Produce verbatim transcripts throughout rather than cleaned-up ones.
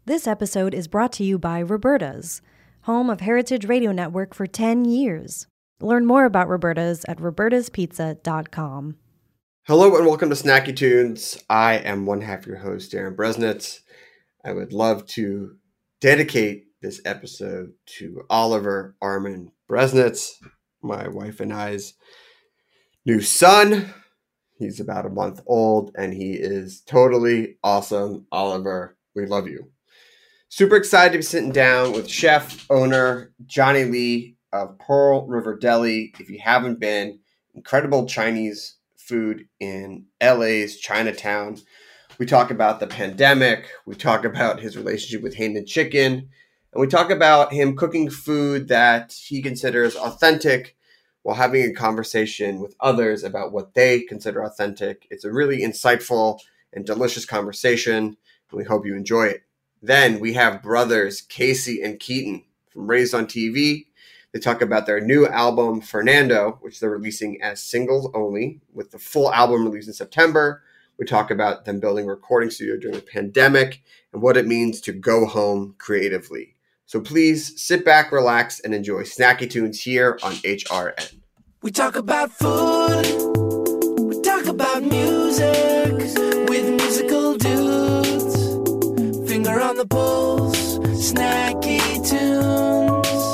This episode is brought to you by Roberta's, home of Heritage Radio Network for ten years. Learn more about Roberta's at robertas pizza dot com. Hello and welcome to Snacky Tunes. I am one half your host, Darren Bresnitz. I would love to dedicate this episode to Oliver Armin Bresnitz, my wife and I's new son. He's about a month old and he is totally awesome. Oliver, we love you. Super excited to be sitting down with chef, owner, Johnny Lee of Pearl River Deli. If you haven't been, incredible Chinese food in L A's Chinatown. We talk about the pandemic. We talk about his relationship with Hain and Chicken. And we talk about him cooking food that he considers authentic while having a conversation with others about what they consider authentic. It's a really insightful and delicious conversation, and we hope you enjoy it. Then we have brothers Casey and Keaton from Raised on T V. They talk about their new album, Fernando, which they're releasing as singles only, with the full album released in September. We talk about them building a recording studio during the pandemic and what it means to go home creatively. So please sit back, relax, and enjoy Snacky Tunes here on H R N. We talk about food, we talk about music, with musical dudes, finger on the pulse, Snacky Tunes.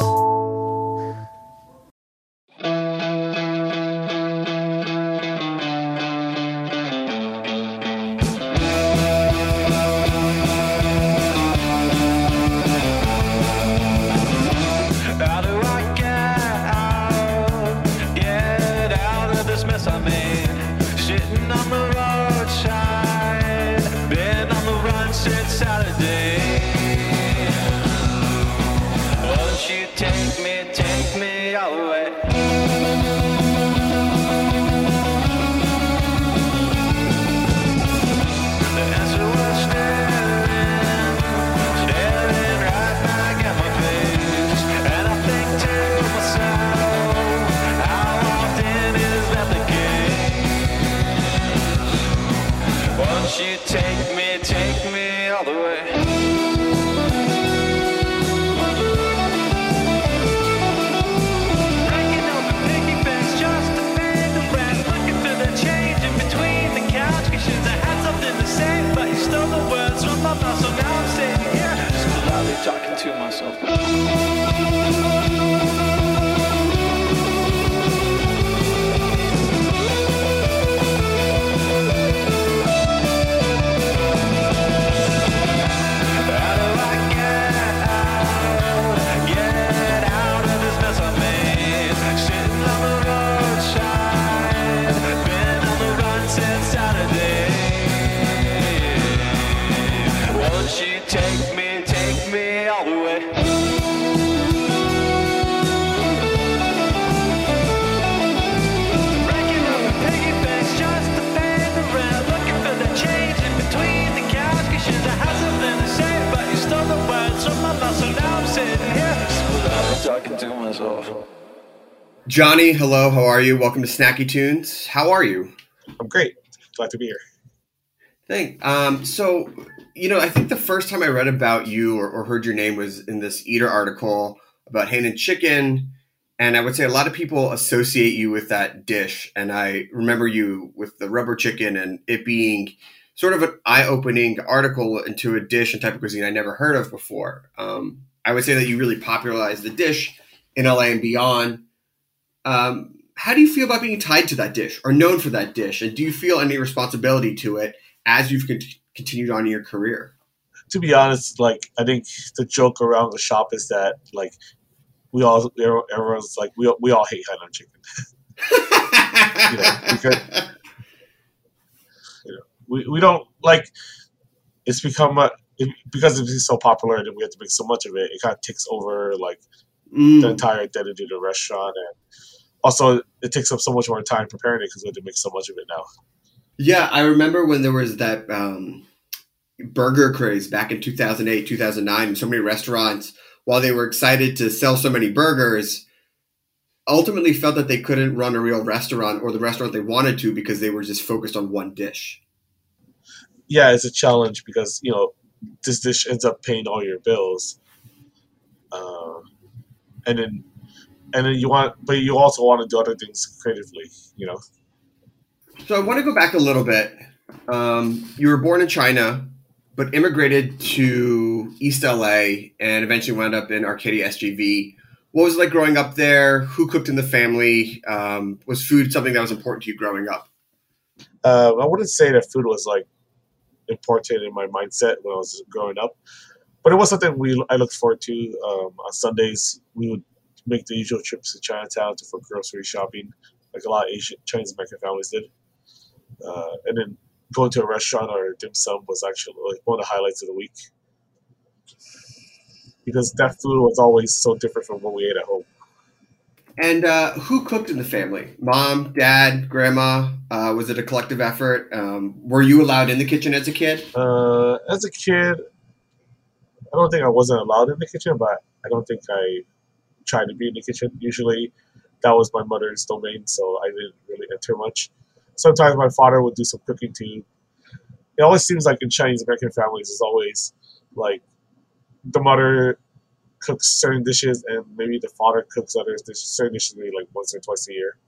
Talking to myself. Talking to myself. Johnny, hello. How are you? Welcome to Snacky Tunes. How are you? I'm great. Glad to be here. Thanks. Um, so, you know, I think the first time I read about you or, or heard your name was in this Eater article about Hain and Chicken. And I would say a lot of people associate you with that dish. And I remember you with the rubber chicken and it being sort of an eye-opening article into a dish and type of cuisine I never heard of before. Um, I would say that you really popularized the dish in L A and beyond. Um, how do you feel about being tied to that dish or known for that dish? And do you feel any responsibility to it as you've con- continued on in your career? To be honest, like, I think the joke around the shop is that, like, we all, everyone's like, we we all hate Hain and Chicken. you know, because, you know, we, we don't, like, it's become a, It, because it's so popular and we have to make so much of it, it kind of takes over like mm. the entire identity of the restaurant, and also it takes up so much more time preparing it because we have to make so much of it now. Yeah, I remember when there was that um, burger craze back in two thousand eight, two thousand nine, so many restaurants, while they were excited to sell so many burgers, ultimately felt that they couldn't run a real restaurant or the restaurant they wanted to because they were just focused on one dish. Yeah, it's a challenge because, you know, this dish ends up paying all your bills. Uh, and then and then you want, but you also want to do other things creatively, you know. So I want to go back a little bit. Um, you were born in China, but immigrated to East L A and eventually wound up in Arcadia S G V. What was it like growing up there? Who cooked in the family? Um, was food something that was important to you growing up? Uh, I wouldn't say that food was like important in my mindset when I was growing up, but it was something we I looked forward to. Um, on Sundays, we would make the usual trips to Chinatown to, for grocery shopping, like a lot of Asian Chinese American families did. Uh, and then going to a restaurant or dim sum was actually like one of the highlights of the week, because that food was always so different from what we ate at home. And uh, who cooked in the family? Mom, dad, grandma? Uh, was it a collective effort? Um, were you allowed in the kitchen as a kid? Uh, as a kid, I don't think I wasn't allowed in the kitchen, but I don't think I tried to be in the kitchen. Usually that was my mother's domain, so I didn't really enter much. Sometimes my father would do some cooking too. It always seems like in Chinese American families, it's always like the mother cooks certain dishes and maybe the father cooks other dishes, certain dishes maybe like once or twice a year.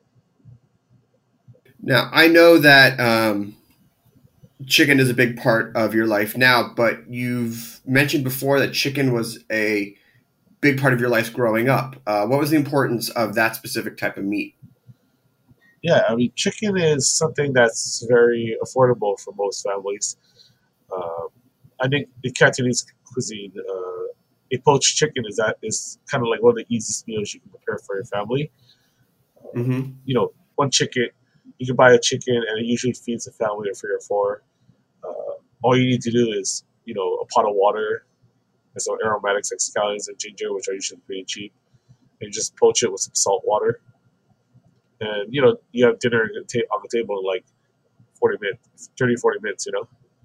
Now, I know that um, chicken is a big part of your life now, but you've mentioned before that chicken was a big part of your life growing up. Uh, what was the importance of that specific type of meat? Yeah, I mean, chicken is something that's very affordable for most families. Um, I think the Cantonese cuisine, uh, a poached chicken is that is kind of like one of the easiest meals you can prepare for your family. Mm-hmm. You know, one chicken, you can buy a chicken and it usually feeds a family of three or four. Uh, all you need to do is, you know, a pot of water and some aromatics like scallions and ginger, which are usually pretty cheap, and you just poach it with some salt water. And, you know, you have dinner on the table in like forty minutes, thirty, forty minutes, you know?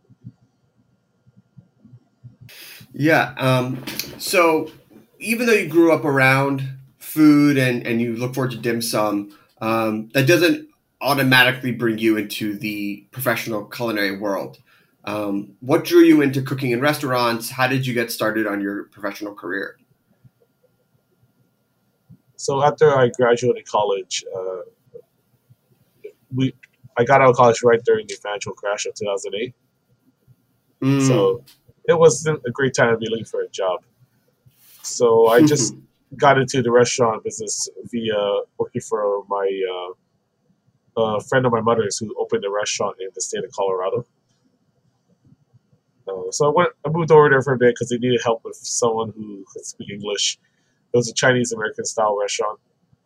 Yeah. Um, so even though you grew up around food and, and you look forward to dim sum, um, that doesn't automatically bring you into the professional culinary world. Um, what drew you into cooking in restaurants? How did you get started on your professional career? So after I graduated college, uh, we I got out of college right during the financial crash of two thousand eight. Mm. So it wasn't a great time to be looking for a job. So I just got into the restaurant business via working for my uh, uh, friend of my mother's who opened a restaurant in the state of Colorado. Uh, so I went, I moved over there for a bit because they needed help with someone who could speak English. It was a Chinese American style restaurant.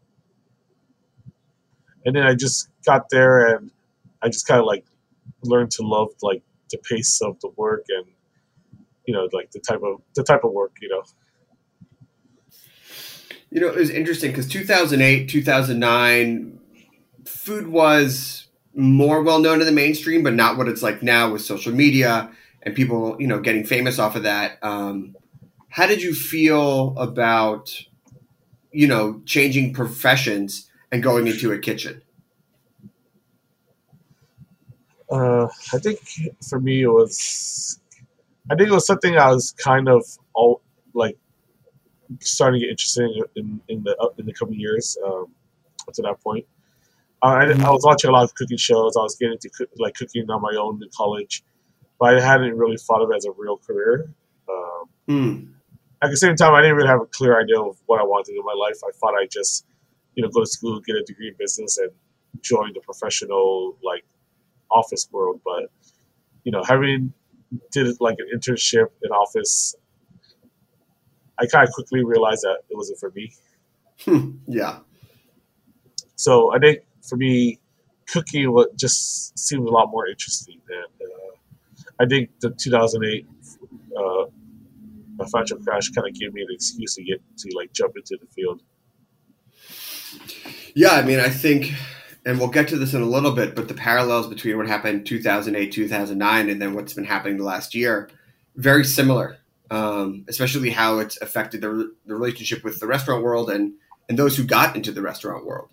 And then I just got there and I just kind of like learned to love like the pace of the work and, you know, like the type of the type of work, you know. You know, it was interesting because two thousand eight, two thousand nine, food was more well known in the mainstream, but not what it's like now with social media and people, you know, getting famous off of that. Um, how did you feel about, you know, changing professions and going into a kitchen? Uh, I think for me it was, I think it was something I was kind of all like starting to get interested in in, in the in the coming years. Um, up to that point, uh, I, I was watching a lot of cooking shows. I was getting into cook, like cooking on my own in college, but I hadn't really thought of it as a real career. Um, Mm. At the same time, I didn't really have a clear idea of what I wanted to do in my life. I thought I'd just, you know, go to school, get a degree in business, and join the professional like office world. But you know, having did like an internship in office, I kind of quickly realized that it wasn't for me. Yeah. So I think for me, cooking what just seemed a lot more interesting, and uh, I think the two thousand eight uh, financial crash kind of gave me an excuse to get to like jump into the field. Yeah, I mean, I think, and we'll get to this in a little bit, but the parallels between what happened in two thousand eight, two thousand nine, and then what's been happening the last year, very similar, um, especially how it's affected the, the relationship with the restaurant world and, and those who got into the restaurant world.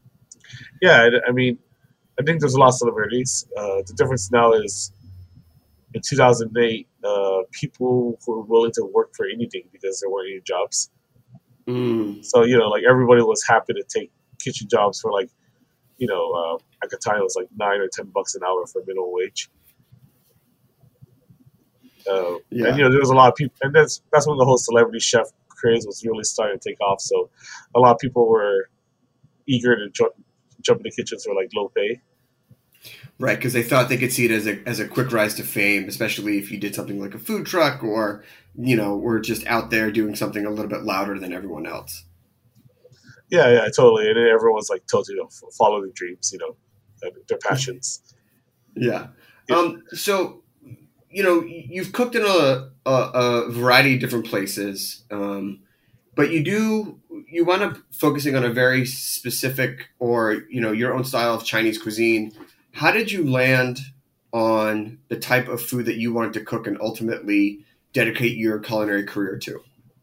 Yeah, I, I mean, I think there's a lot of similarities. Uh, the difference now is in two thousand eight, uh, people were willing to work for anything because there weren't any jobs. Mm. So, you know, like everybody was happy to take kitchen jobs for like, you know, uh, at the time it was like nine or ten bucks an hour for minimum wage. Uh, Yeah. And, you know, there was a lot of people, and that's, that's when the whole celebrity chef craze was really starting to take off. So a lot of people were eager to jo- jump in the kitchens for like low pay. Right, because they thought they could see it as a as a quick rise to fame, especially if you did something like a food truck, or you know, were just out there doing something a little bit louder than everyone else. Yeah, yeah, totally. And then everyone's like told you, you know, follow their dreams, you know, their passions. Yeah. Um. So, you know, you've cooked in a a, a variety of different places, um, but you do you wind up focusing on a very specific, or you know, your own style of Chinese cuisine. How did you land on the type of food that you wanted to cook and ultimately dedicate your culinary career to?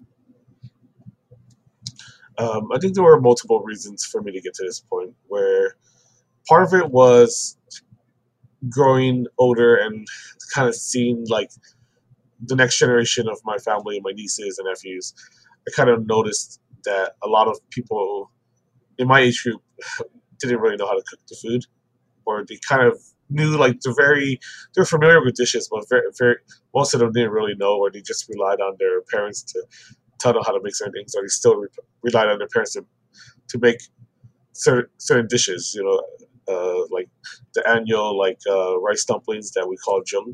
Um, I think there were multiple reasons for me to get to this point, where part of it was growing older and kind of seeing like the next generation of my family, my nieces and nephews. I kind of noticed that a lot of people in my age group didn't really know how to cook the food, or they kind of knew like they're very they're familiar with dishes, but very very most of them didn't really know, or they just relied on their parents to tell them how to make certain things, or they still re- relied on their parents to to make certain certain dishes. You know, uh, like the annual like uh, rice dumplings that we call jung.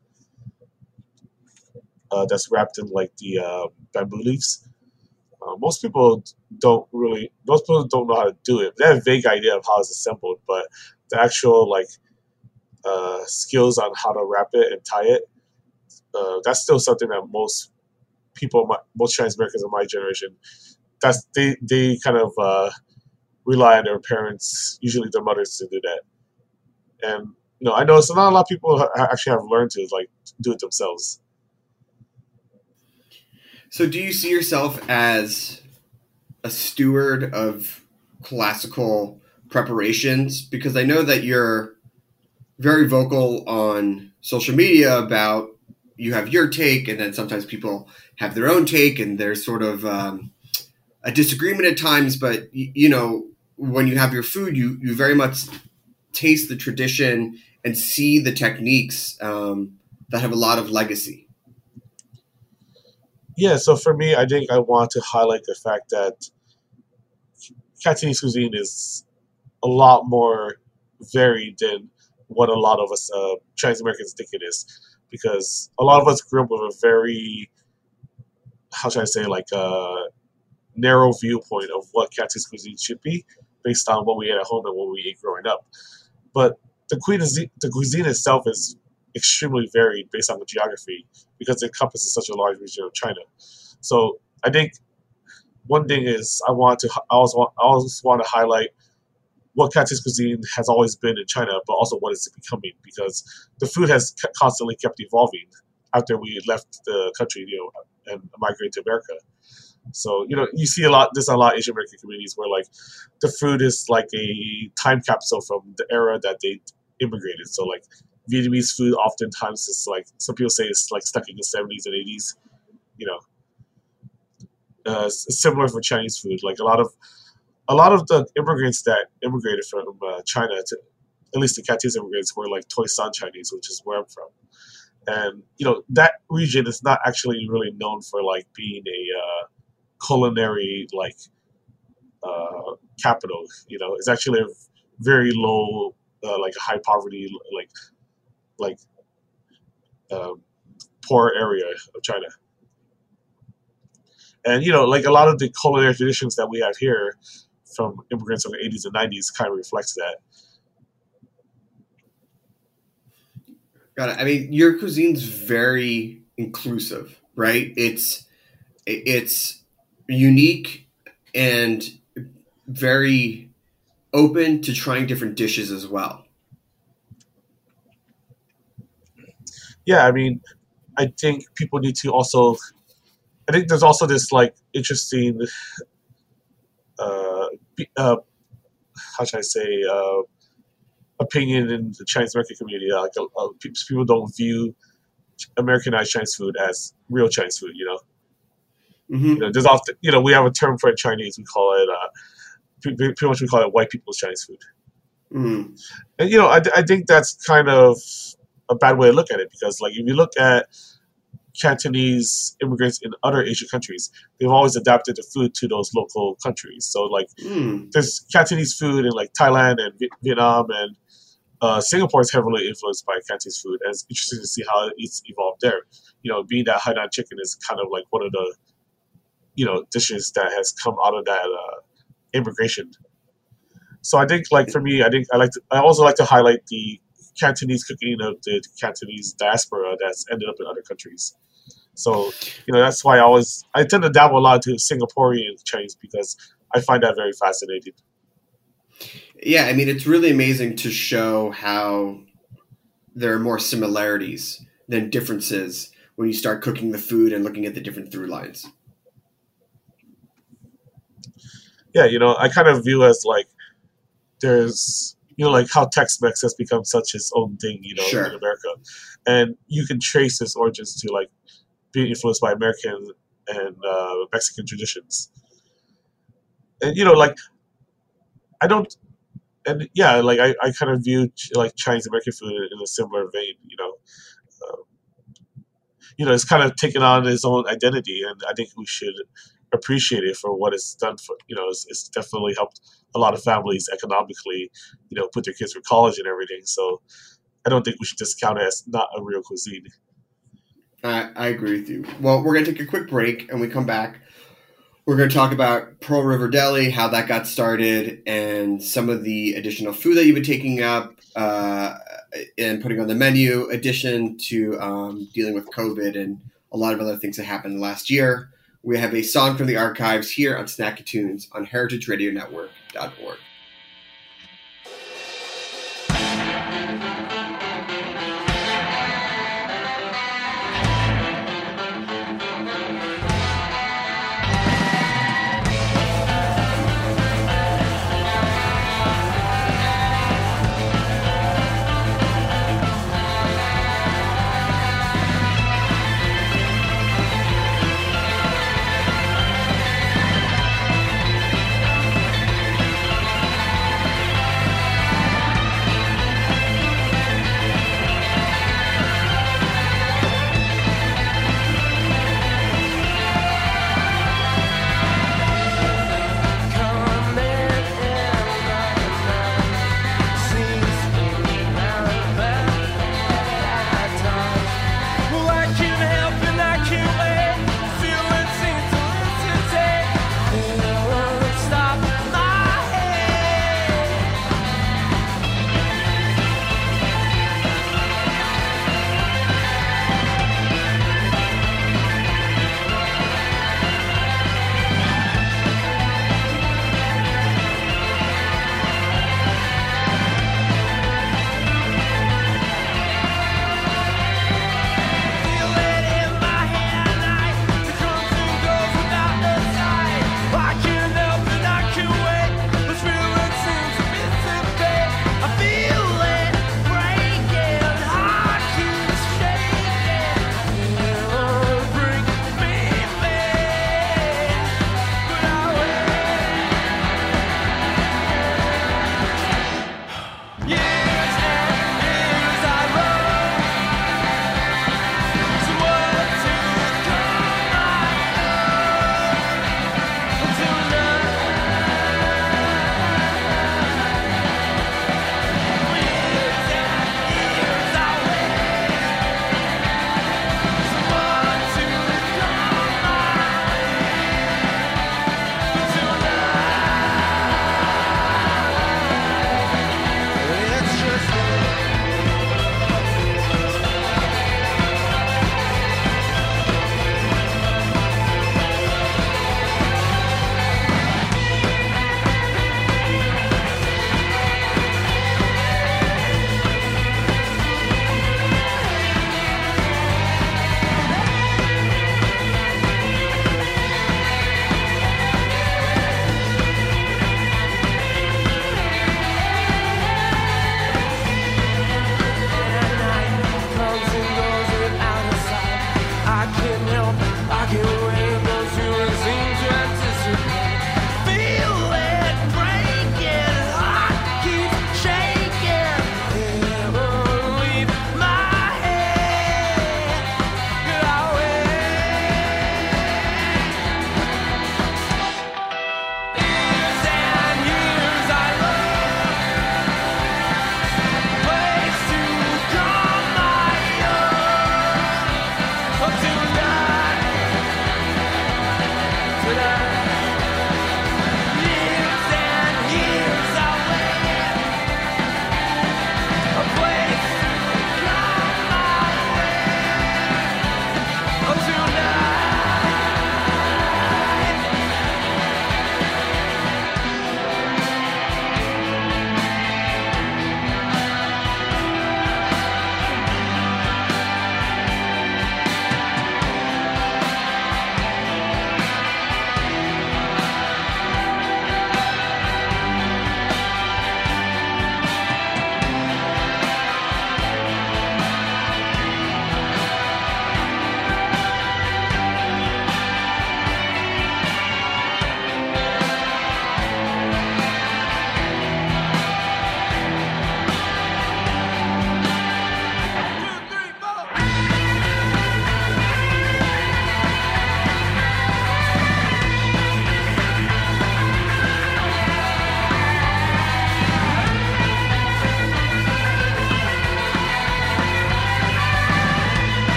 Uh, that's wrapped in like the uh, bamboo leaves. Uh, most people don't really, most people don't know how to do it. They have a vague idea of how it's assembled, but the actual like uh, skills on how to wrap it and tie it, uh, that's still something that most people, my, most Chinese Americans of my generation, that's they they kind of uh, rely on their parents, usually their mothers, to do that. And you know, I know so not a lot of people ha- actually have learned to like do it themselves. So do you see yourself as a steward of classical preparations? Because I know that you're very vocal on social media about you have your take, and then sometimes people have their own take, and there's sort of um, a disagreement at times. But, you know, when you have your food, you, you very much taste the tradition and see the techniques um, that have a lot of legacy. Yeah, so for me, I think I want to highlight the fact that Cantonese cuisine is a lot more varied than what a lot of us uh, Chinese Americans think it is, because a lot of us grew up with a very, how should I say, like a narrow viewpoint of what Cantonese cuisine should be based on what we ate at home and what we ate growing up. But the cuisine, the cuisine itself is extremely varied based on the geography, because it encompasses such a large region of China. So I think one thing is I want to I always want I always want to highlight what Cantonese cuisine has always been in China, but also what it's becoming, because the food has constantly kept evolving after we left the country, you know, and migrated to America. So, you know, you see a lot, there's a lot of Asian American communities where like the food is like a time capsule from the era that they immigrated. So like Vietnamese food oftentimes is like, some people say it's like stuck in the seventies and eighties, you know. Uh, it's similar for Chinese food. Like a lot of, a lot of the immigrants that immigrated from uh, China, to, at least the Cantonese immigrants, were like Toisan Chinese, which is where I'm from. And, you know, that region is not actually really known for like being a uh, culinary like uh, capital. You know, it's actually a very low, uh, like a high poverty, like like um, poor area of China. And you know, like a lot of the culinary traditions that we have here from immigrants in the eighties and nineties kind of reflects that. Got it. I mean, your cuisine's very inclusive, right? It's it's unique and very open to trying different dishes as well. Yeah, I mean, I think people need to also. I think there's also this like interesting, uh, uh, how should I say, uh, opinion in the Chinese American community. Like uh, people don't view Americanized Chinese food as real Chinese food. You know, Mm-hmm. you know, there's often you know we have a term for it in Chinese. We call it uh, pretty, pretty much we call it white people's Chinese food. Mm-hmm. And you know, I, I think that's kind of a bad way to look at it because, like, if you look at Cantonese immigrants in other Asian countries, they've always adapted the food to those local countries. So, like, Mm. there's Cantonese food in like Thailand and Vi- Vietnam and uh, Singapore is heavily influenced by Cantonese food, and it's interesting to see how it's evolved there. You know, being that Hainan chicken is kind of like one of the you know dishes that has come out of that uh, immigration. So I think, like, for me, I think I like to, I also like to highlight the Cantonese cooking of the Cantonese diaspora that's ended up in other countries. So, you know, that's why I always I tend to dabble a lot into Singaporean Chinese because I find that very fascinating. Yeah, I mean, it's really amazing to show how there are more similarities than differences when you start cooking the food and looking at the different through lines. Yeah, you know, I kind of view as like there's you know like how Tex-Mex has become such its own thing, you know, Sure. in America, and you can trace its origins to like being influenced by American and uh, Mexican traditions, and you know, like I don't, and yeah, like I, I kind of view like Chinese American food in a similar vein, you know, um, you know, it's kind of taken on its own identity, and I think we should appreciate it for what it's done for. You know, it's, it's definitely helped a lot of families economically, you know, put their kids through college and everything. So I don't think we should discount it as not a real cuisine. I, I agree with you. Well, we're going to take a quick break, and we come back. We're going to talk about Pearl River Deli, how that got started, and some of the additional food that you've been taking up uh, and putting on the menu, addition to um, dealing with COVID and a lot of other things that happened last year. We have a song from the archives here on Snacky Tunes on heritage radio network dot org.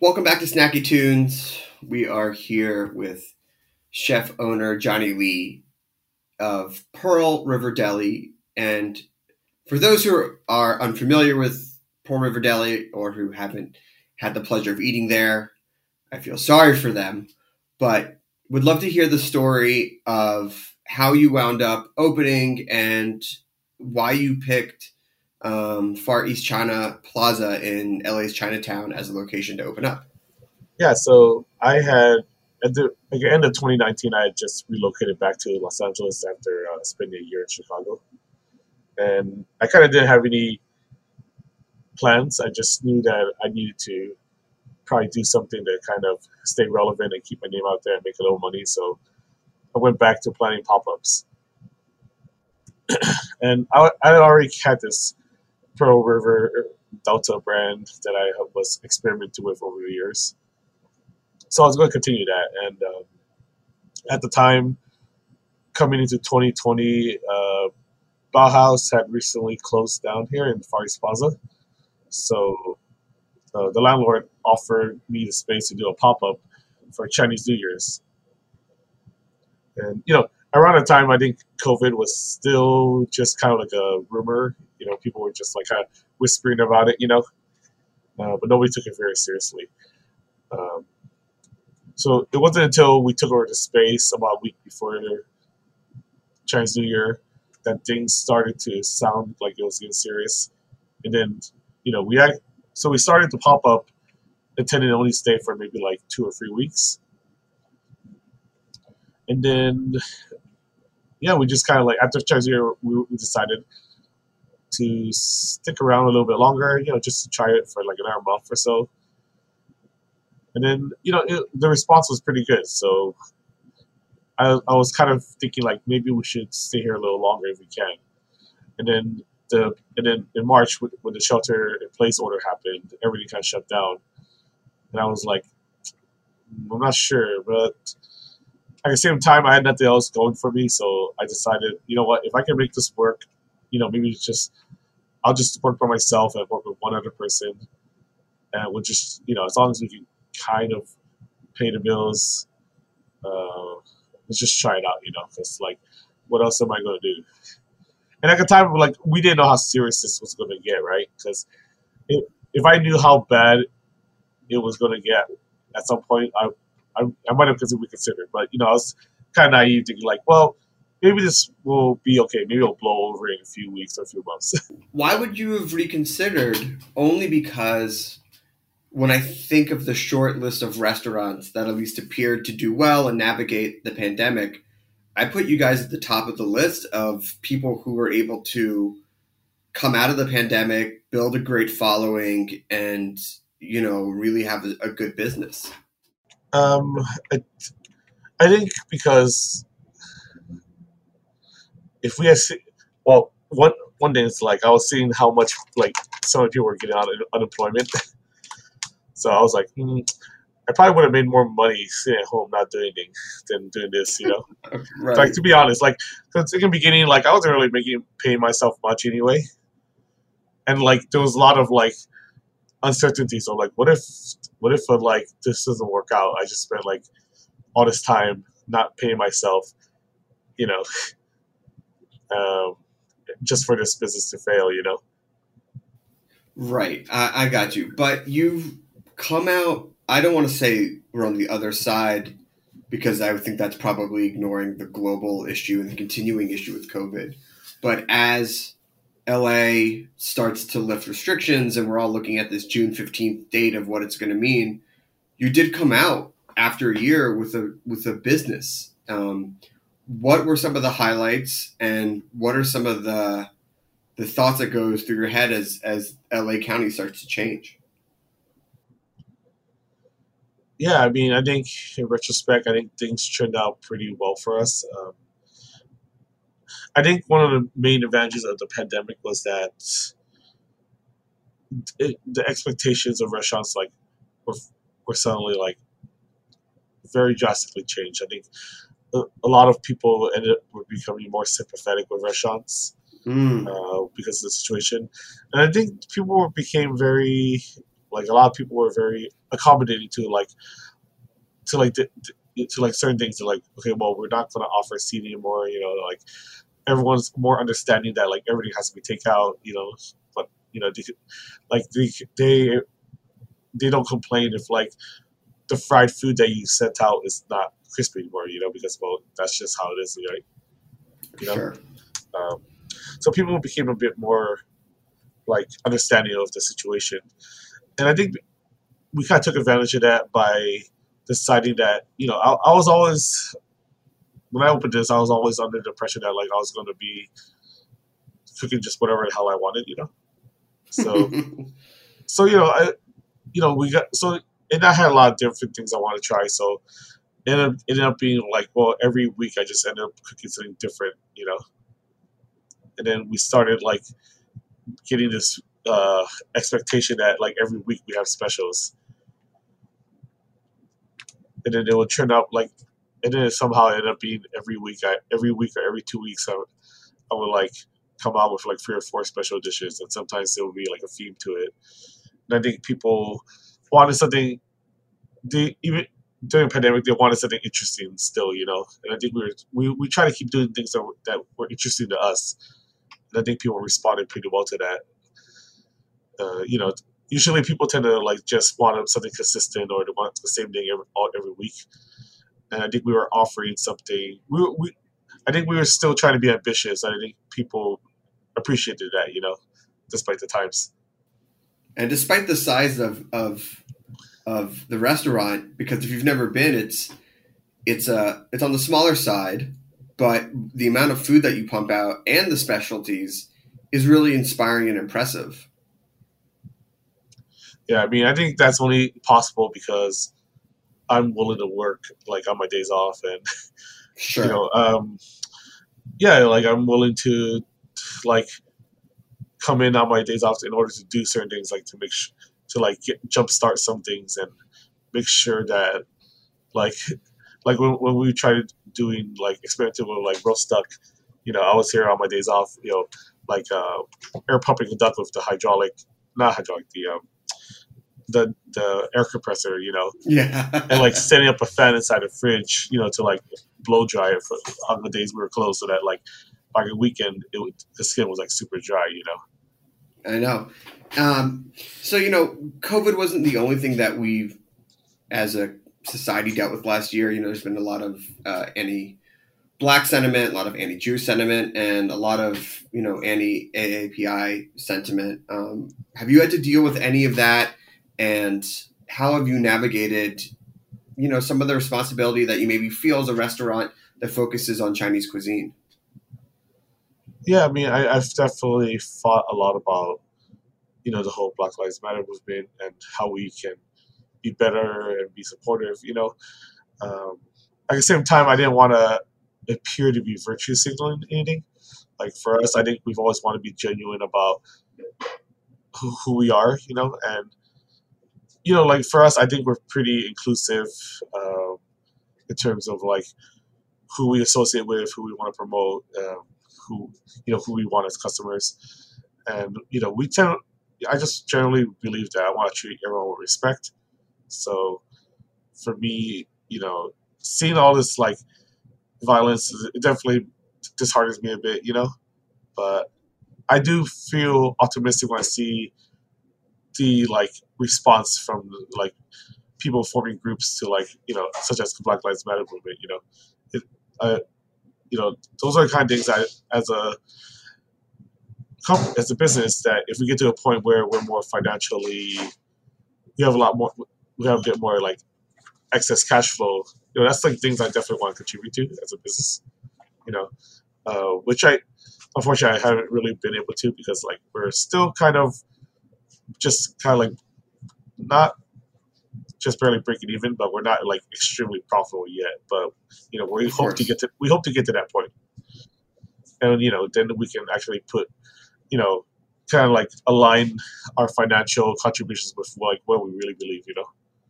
Welcome back to Snacky Tunes. We are here with chef owner Johnny Lee of Pearl River Deli. And for those who are unfamiliar with Pearl River Deli or who haven't had the pleasure of eating there, I feel sorry for them, but would love to hear the story of how you wound up opening and why you picked um, Far East China Plaza in L A's Chinatown as a location to open up. Yeah, so I had, at the, at the end of twenty nineteen, I had just relocated back to Los Angeles after uh, spending a year in Chicago. And I kind of didn't have any plans. I just knew that I needed to probably do something to kind of stay relevant and keep my name out there and make a little money. So I went back to planning pop-ups. And I, I already had this Pearl River Delta brand that I was experimenting with over the years. So I was going to continue that. And uh, at the time, coming into twenty twenty, uh, Bauhaus had recently closed down here in Far East Plaza. So uh, the landlord offered me the space to do a pop-up for Chinese New Year's. And, you know, around the time, I think COVID was still just kind of like a rumor. You know, people were just like kind of whispering about it, you know, uh, but nobody took it very seriously. Um, so it wasn't until we took over the space about a week before the Chinese New Year that things started to sound like it was getting serious. And then, you know, we had, so we started to pop up, intended to only stay for maybe like two or three weeks. And then, yeah, we just kind of like, after Chinese New Year, we, we decided to stick around a little bit longer, you know, just to try it for like another month or so. And then, you know, it, the response was pretty good. So I, I was kind of thinking like maybe we should stay here a little longer if we can. And then the and then in March when, when the shelter in place order happened, everything kind of shut down. And I was like, I'm not sure, but at the same time I had nothing else going for me, so I decided, you know what, if I can make this work, you know, maybe it's just I'll just work by myself and work with one other person, and we'll just, you know, as long as we can kind of pay the bills, uh, let's just try it out, you know, because like, what else am I going to do? And at the time, like, we didn't know how serious this was going to get, right? Because if, if I knew how bad it was going to get at some point, I, I I might have reconsidered. But, you know, I was kind of naive, thinking like, well, maybe this will be okay. Maybe it'll blow over in a few weeks or a few months. Why would you have reconsidered? Only because when I think of the short list of restaurants that at least appeared to do well and navigate the pandemic, I put you guys at the top of the list of people who were able to come out of the pandemic, build a great following, and, you know, really have a, a good business. Um, I, I think because if we had, see, well, one one day it's like I was seeing how much like so many people were getting out of unemployment, so I was like, mm, I probably would have made more money sitting at home not doing anything than doing this, you know. Right. Like, to be honest, like, because in the beginning, like, I wasn't really making paying myself much anyway, and like there was a lot of like uncertainty. So like, what if what if uh, like this doesn't work out? I just spent like all this time not paying myself, you know, um, just for this business to fail, you know. Right, I, I got you. But you've come out, I don't want to say we're on the other side, because I would think that's probably ignoring the global issue and the continuing issue with COVID. But as L A starts to lift restrictions and we're all looking at this June fifteenth date of what it's going to mean, you did come out after a year with a with a business. Um, what were some of the highlights, and what are some of the the thoughts that goes through your head as, as L A County starts to change? Yeah, I mean, I think in retrospect, I think things turned out pretty well for us. Um, I think one of the main advantages of the pandemic was that it, the expectations of restaurants like were were suddenly like very drastically changed. I think a, a lot of people ended up becoming more sympathetic with restaurants mm. uh, because of the situation, and I think people became very like a lot of people were very accommodating to like to like to, to like certain things. They're like, okay, well, we're not going to offer seating anymore. You know, like everyone's more understanding that like everything has to be takeout. You know, but you know, they, like they they they don't complain if like the fried food that you sent out is not crispy anymore. You know, because well, that's just how it is, right? You know? Sure. Um, so people became a bit more like understanding of the situation, and I think we kind of took advantage of that by deciding that, you know, I, I was always, when I opened this, I was always under the impression that like I was going to be cooking just whatever the hell I wanted, you know. So, so you know, I, you know, we got so, and I had a lot of different things I wanted to try. So, it ended up, it ended up being like, well, every week I just ended up cooking something different, you know. And then we started like getting this uh, expectation that like every week we have specials. And then it would turn out like, and then it somehow ended up being every week. I, every week or every two weeks, I would, I would like come out with like three or four special dishes, and sometimes there would be like a theme to it. And I think people wanted something. They even during the pandemic, they wanted something interesting still, you know. And I think we were we, we try to keep doing things that were, that were interesting to us. And I think people responded pretty well to that. Uh, you know. Usually people tend to like just want something consistent, or they want the same thing every all, every week. And I think we were offering something. We, we, I think we were still trying to be ambitious. And I think people appreciated that, you know, despite the times. And despite the size of of of the restaurant, because if you've never been, it's it's uh it's on the smaller side, but the amount of food that you pump out and the specialties is really inspiring and impressive. Yeah, I mean, I think that's only possible because I'm willing to work like on my days off, and Sure. you know, um, yeah, like I'm willing to like come in on my days off in order to do certain things, like to make sh- to like get, jumpstart some things and make sure that like like when, when we tried doing like experimenting with like roast duck, you know, I was here on my days off, you know, like uh, air pumping the duck with the hydraulic, not hydraulic, the um, the the air compressor, you know, Yeah. and like setting up a fan inside the fridge, you know, to like blow dry it for, on the days we were closed, so that like by the weekend it would, the skin was like super dry, you know. I know. Um, so, you know, COVID wasn't the only thing that we've, as a society, dealt with last year. You know, there's been a lot of uh, anti-Black sentiment, a lot of anti-Jew sentiment, and a lot of, you know, anti-A A P I sentiment. Um, have you had to deal with any of that? And how have you navigated, you know, some of the responsibility that you maybe feel as a restaurant that focuses on Chinese cuisine? Yeah, I mean, I, I've definitely thought a lot about, you know, the whole Black Lives Matter movement and how we can be better and be supportive, you know. Um, at the same time, I didn't want to appear to be virtue signaling anything. Like for us, I think we've always wanted to be genuine about who, who we are, you know, and you know, like for us, I think we're pretty inclusive um, in terms of like who we associate with, who we want to promote, um, who you know, who we want as customers, and you know, we tend. I just generally believe that I want to treat everyone with respect. So, for me, you know, seeing all this like violence, it definitely disheartens me a bit, you know. But I do feel optimistic when I see the like response from like people forming groups to like, you know, such as the Black Lives Matter movement, you know, it, uh, you know, those are the kind of things I, as a as a business, that if we get to a point where we're more financially, we have a lot more, we have a bit more like excess cash flow, you know, that's like things I definitely want to contribute to as a business, you know, uh, which I, unfortunately, I haven't really been able to, because like we're still kind of just kind of like not just barely breaking even, but we're not like extremely profitable yet. But you know, we Of hope course. to get to we hope to get to that point, and you know, then we can actually put, you know, kind of like align our financial contributions with like what we really believe, you know.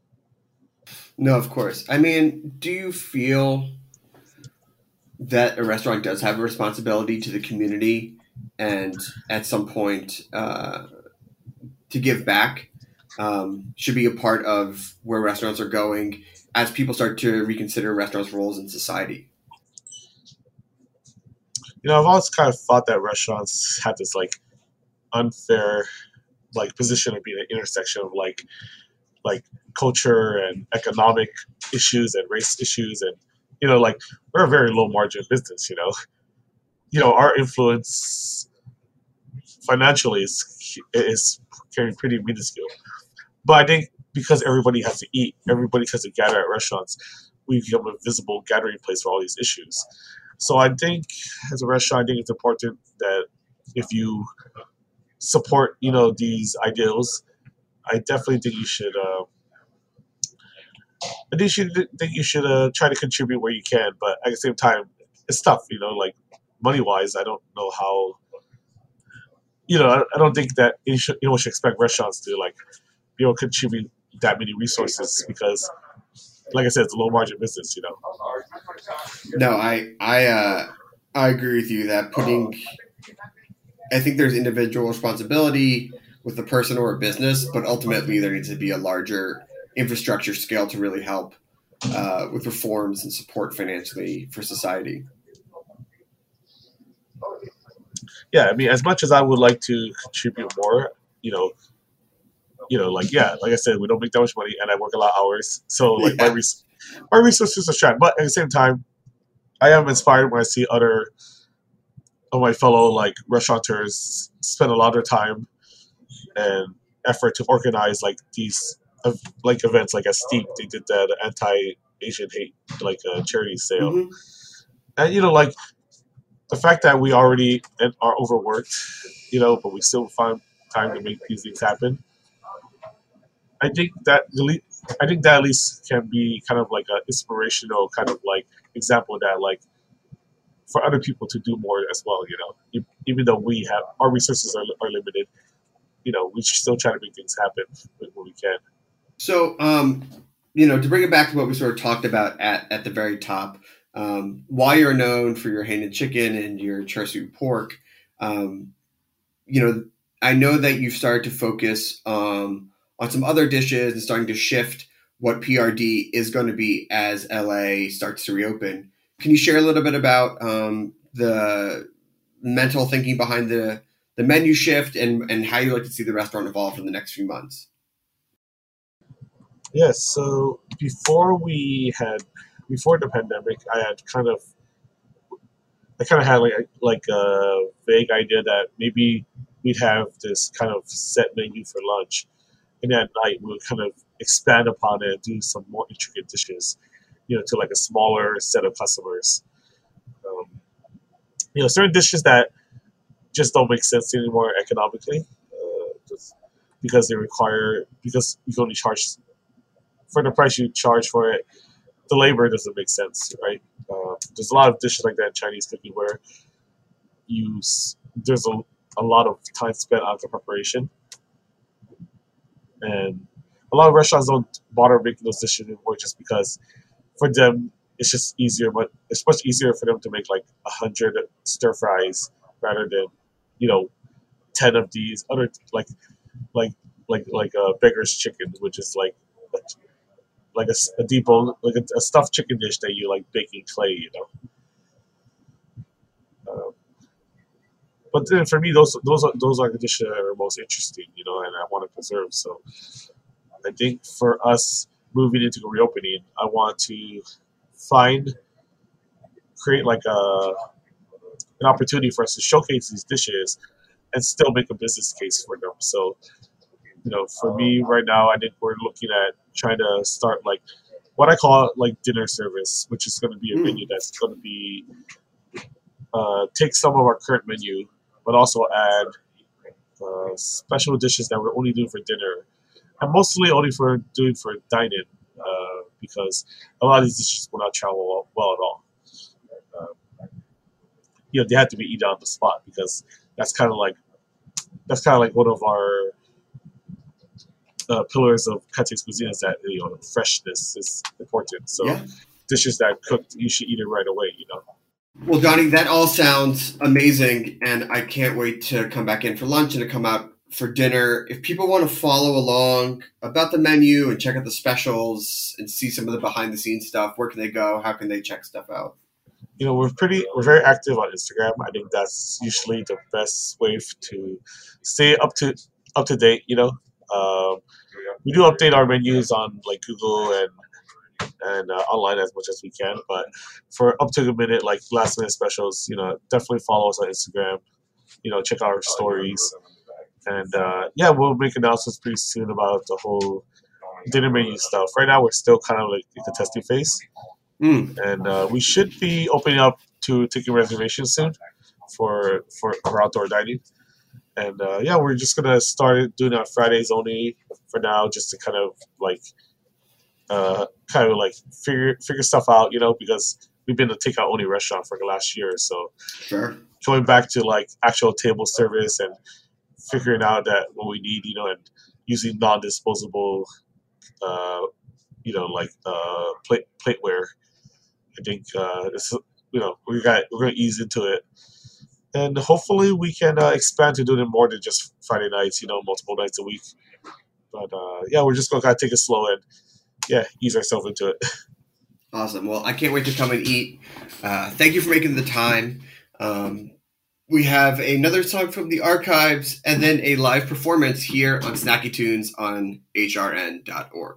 No, of course. I mean, do you feel that a restaurant does have a responsibility to the community and at some point uh, to give back? um, should be a part of where restaurants are going as people start to reconsider restaurants' roles in society? You know, I've always kind of thought that restaurants have this like unfair like position of being an intersection of like like culture and economic issues and race issues, and you know, like we're a very low margin business. You know, you know, our influence financially is is pretty minuscule. But I think because everybody has to eat, everybody has to gather at restaurants, we become a visible gathering place for all these issues. So I think as a restaurant, I think it's important that if you support, you know, these ideals, I definitely think you should. Uh, I think you should think you should uh, try to contribute where you can, but at the same time, it's tough. You know, like money wise, I don't know how. You know, I, I don't think that you should. You know, should expect restaurants to like, you know, contribute that many resources because, like I said, it's a low margin business. You know. No, I I uh, I agree with you that putting. I think there's individual responsibility with a person or a business, but ultimately there needs to be a larger infrastructure scale to really help uh, with reforms and support financially for society. Yeah, I mean, as much as I would like to contribute more, you know, you know, like yeah, like I said, we don't make that much money, and I work a lot of hours, so like yeah. my res- my resources are strapped. But at the same time, I am inspired when I see other of my fellow like restaurateurs spend a lot of their time and effort to organize like these uh, like events like at Steep. They did that anti-Asian hate like a charity sale, mm-hmm. and you know like the fact that we already are overworked, you know, but we still find time to make these things happen. I think that I think that at least can be kind of like an inspirational kind of like example that like. For other people to do more as well, you know, even though we have our resources are, are limited, you know, we should still try to make things happen when we can. So, um, you know, to bring it back to what we sort of talked about at, at the very top, um, while you're known for your Hainan chicken and your char siu pork, um, you know, I know that you've started to focus um, on some other dishes and starting to shift what P R D is going to be as L A starts to reopen. Can you share a little bit about um, the mental thinking behind the, the menu shift and, and how you like to see the restaurant evolve in the next few months? Yes. So before we had, before the pandemic, I had kind of, I kind of had like, like a vague idea that maybe we'd have this kind of set menu for lunch. And at night we would kind of expand upon it and do some more intricate dishes, you know, to like a smaller set of customers. Um, you know, certain dishes that just don't make sense anymore economically, uh, just because they require, because you can only charge, for the price you charge for it, the labor doesn't make sense, right? Uh, there's a lot of dishes like that in Chinese cooking where you, there's a, a lot of time spent on the preparation. And a lot of restaurants don't bother making those dishes anymore just because for them, it's just easier, but it's much easier for them to make like a hundred stir fries rather than, you know, ten of these other like, like, like, like a beggar's chicken, which is like, like a, a deep, like a, a stuffed chicken dish that you like bake in clay, you know. Um, but then for me, those those are those are the dishes that are most interesting, you know, and I want to preserve. So I think for us, moving into the reopening, I want to find, create like a an opportunity for us to showcase these dishes and still make a business case for them. So, you know, for me right now, I think we're looking at trying to start like what I call like dinner service, which is going to be a menu that's going to be uh, take some of our current menu, but also add uh, special dishes that we're only doing for dinner. And mostly only for doing for dine-in, uh, because a lot of these dishes will not travel well, well at all. Um, you know, they have to be eaten on the spot because that's kind of like that's kind of like one of our uh, pillars of Chinese cuisine is that, you know, freshness is important. So yeah. Dishes that cooked, you should eat it right away. You know. Well, Johnny, that all sounds amazing, and I can't wait to come back in for lunch and to come out for dinner. If people want to follow along about the menu and check out the specials and see some of the behind the scenes stuff, where can they go? How can they check stuff out? You know, we're pretty, we're very active on Instagram. I think that's usually the best way f- to stay up to up to date. You know, um, we do update our menus on like Google and and uh, online as much as we can. But for up to the minute, like last minute specials, you know, definitely follow us on Instagram. You know, check out our stories, and uh, yeah, we'll make announcements pretty soon about the whole dinner menu stuff. Right now, we're still kind of like in the testing phase. Mm. And uh, we should be opening up to taking reservations soon for for, for outdoor dining. And uh, yeah, we're just gonna start doing it on Fridays only for now, just to kind of like uh, kind of like figure figure stuff out, you know, because we've been a takeout only restaurant for the last year. So Sure. going back to like actual table service and figuring out that what we need, you know, and using non-disposable, uh, you know, like uh, plate plateware. I think uh, this, you know, we got we're gonna ease into it, and hopefully we can uh, expand to doing more than just Friday nights. You know, multiple nights a week. But uh, yeah, we're just gonna kind of take it slow and yeah, ease ourselves into it. Awesome. Well, I can't wait to come and eat. Uh, thank you for making the time. Um, we have another song from the archives and then a live performance here on Snacky Tunes on H R N dot org.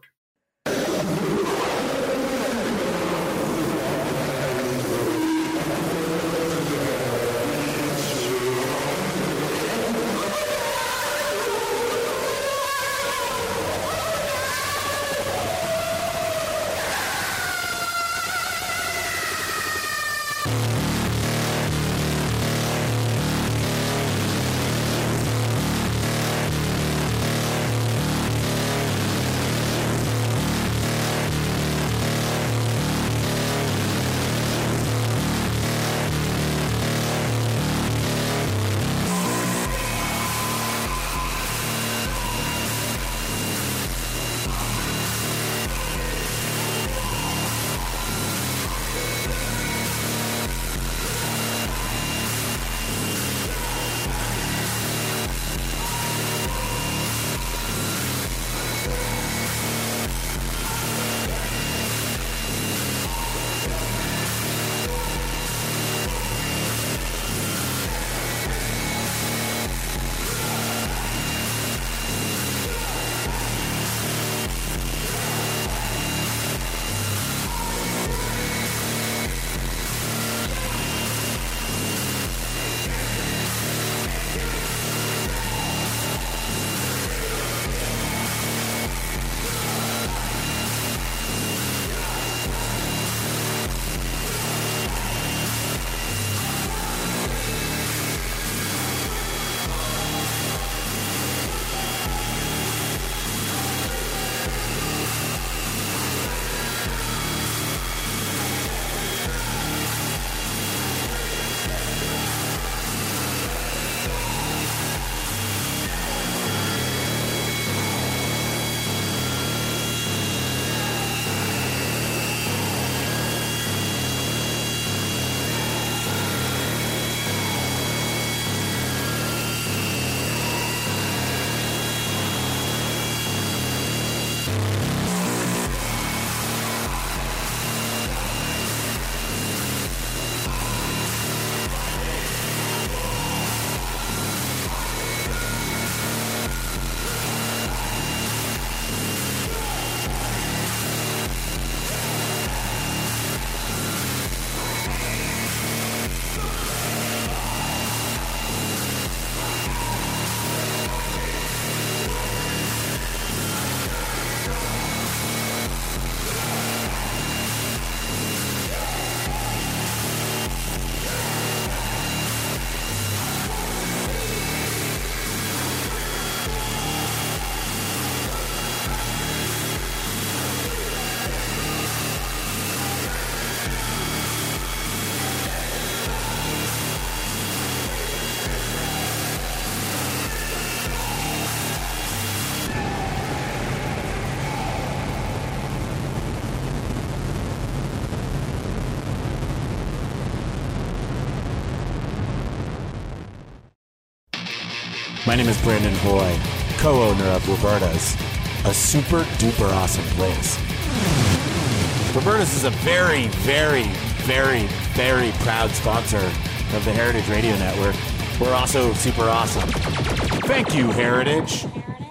My name is Brandon Hoy, co-owner of Roberta's, a super duper awesome place. Roberta's is a very, very, very, very proud sponsor of the Heritage Radio Network. We're also super awesome. Thank you, Heritage.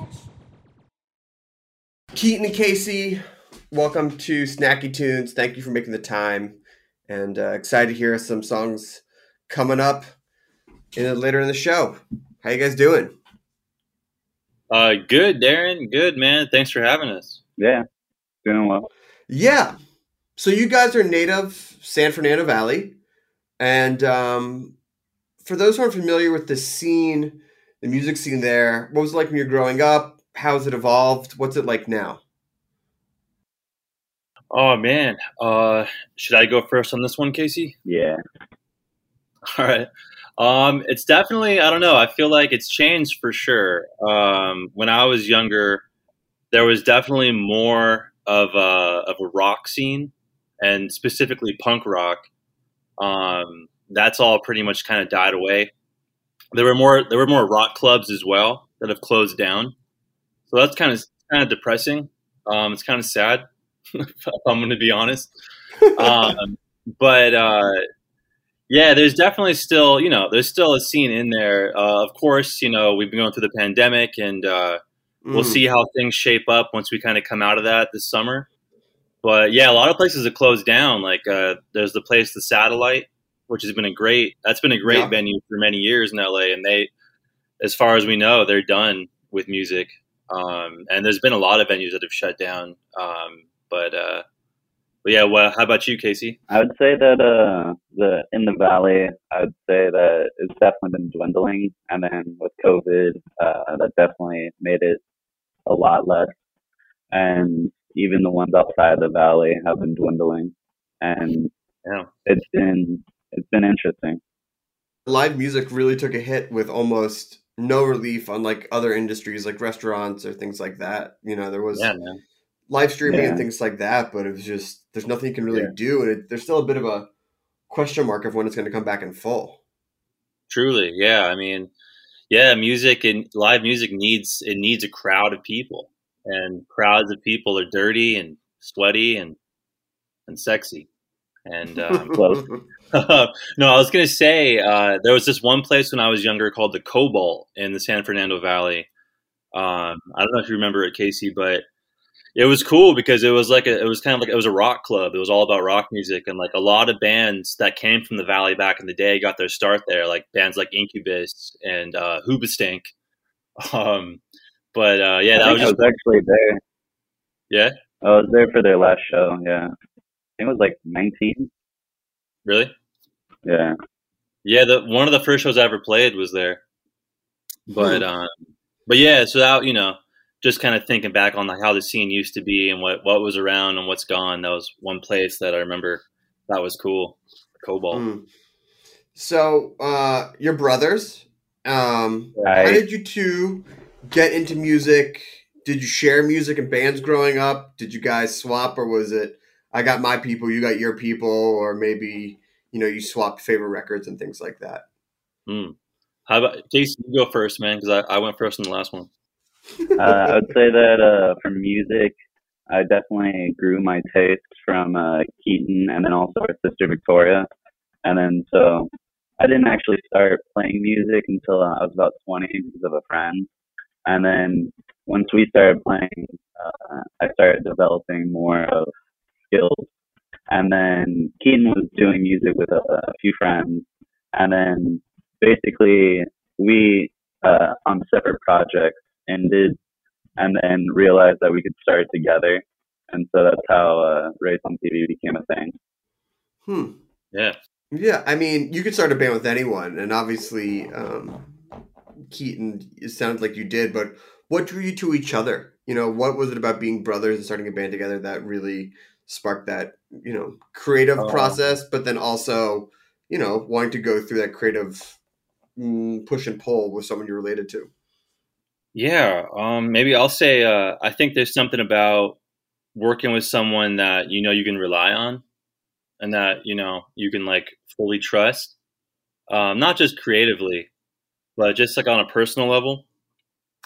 Keaton and Casey, welcome to Snacky Tunes. Thank you for making the time, and uh, excited to hear some songs coming up in later in the show. How you guys doing? Uh, good, Darren. Good, man. Thanks for having us. Yeah, doing well. Yeah. So you guys are native San Fernando Valley, and um, for those who aren't familiar with the scene, the music scene there, what was it like when you were growing up? How has it evolved? What's it like now? Oh, man. Uh, should I go first on this one, Casey? Yeah. All right. Um, it's definitely, I don't know. I feel like it's changed for sure. Um, when I was younger, there was definitely more of a, of a rock scene, and specifically punk rock. Um, that's all pretty much kind of died away. There were more, there were more rock clubs as well that have closed down. So that's kind of, kind of depressing. Um, it's kind of sad, if I'm going to be honest. Um, but, uh, yeah, there's definitely still, you know, there's still a scene in there. Uh, of course, you know, we've been going through the pandemic, and uh, mm. we'll see how things shape up once we kind of come out of that this summer. But yeah, a lot of places have closed down. Like uh, there's the place, the Satellite, which has been a great, that's been a great yeah. venue for many years in L A. And they, as far as we know, they're done with music. Um, and there's been a lot of venues that have shut down. Um, but, uh, but yeah, well, how about you, Casey? I would say that uh, the in the Valley, I would say that it's definitely been dwindling. And then with COVID, uh, that definitely made it a lot less. And even the ones outside of the Valley have been dwindling. And yeah. it's been it's been interesting. Live music really took a hit with almost no relief, unlike other industries like restaurants or things like that. You know, there was yeah, man. live streaming yeah. and things like that, but it was just, there's nothing you can really yeah. do. And it, there's still a bit of a question mark of when it's going to come back in full. Truly. Yeah. I mean, yeah, music and live music needs, it needs a crowd of people, and crowds of people are dirty and sweaty and, and sexy. And, um, no, I was going to say, uh, there was this one place when I was younger called the Cobalt in the San Fernando Valley. Um, I don't know if you remember it, Casey, but it was cool because it was like a, it was kind of like, it was a rock club. It was all about rock music, and like a lot of bands that came from the Valley back in the day got their start there, like bands like Incubus and, uh, Hoobastank. Um, but, uh, yeah, I that was just I was actually there. Yeah. I was there for their last show. Yeah. I think it was like nineteen. Really? Yeah. Yeah. The, one of the first shows I ever played was there, but, um, but yeah, so that, you know, just kind of thinking back on like how the scene used to be and what, what was around and what's gone. That was one place that I remember that was cool. Cobalt. Mm. So, uh, your brothers, um, right. how did you two get into music? Did you share music and bands growing up? Did you guys swap, or was it, I got my people, you got your people, or maybe, you know, you swapped favorite records and things like that? Mm. How about Casey? You go first, man, because I, I went first in the last one. uh, I would say that uh, for music, I definitely grew my taste from uh, Keaton, and then also our sister Victoria. And then so I didn't actually start playing music until I was about twenty because of a friend. And then once we started playing, uh, I started developing more of skills. And then Keaton was doing music with a, a few friends. And then basically we, uh, on separate projects, ended, and then realized that we could start together. And so that's how uh, Race on T V became a thing. Hmm. Yeah. Yeah, I mean, you could start a band with anyone, and obviously, um, Keaton, it sounds like you did, but what drew you to each other? You know, what was it about being brothers and starting a band together that really sparked that, you know, creative Oh. process, but then also, you know, wanting to go through that creative mm, push and pull with someone you're related to? Yeah, um, maybe I'll say uh, I think there's something about working with someone that you know you can rely on, and that you know you can like fully trust, um, not just creatively, but just like on a personal level.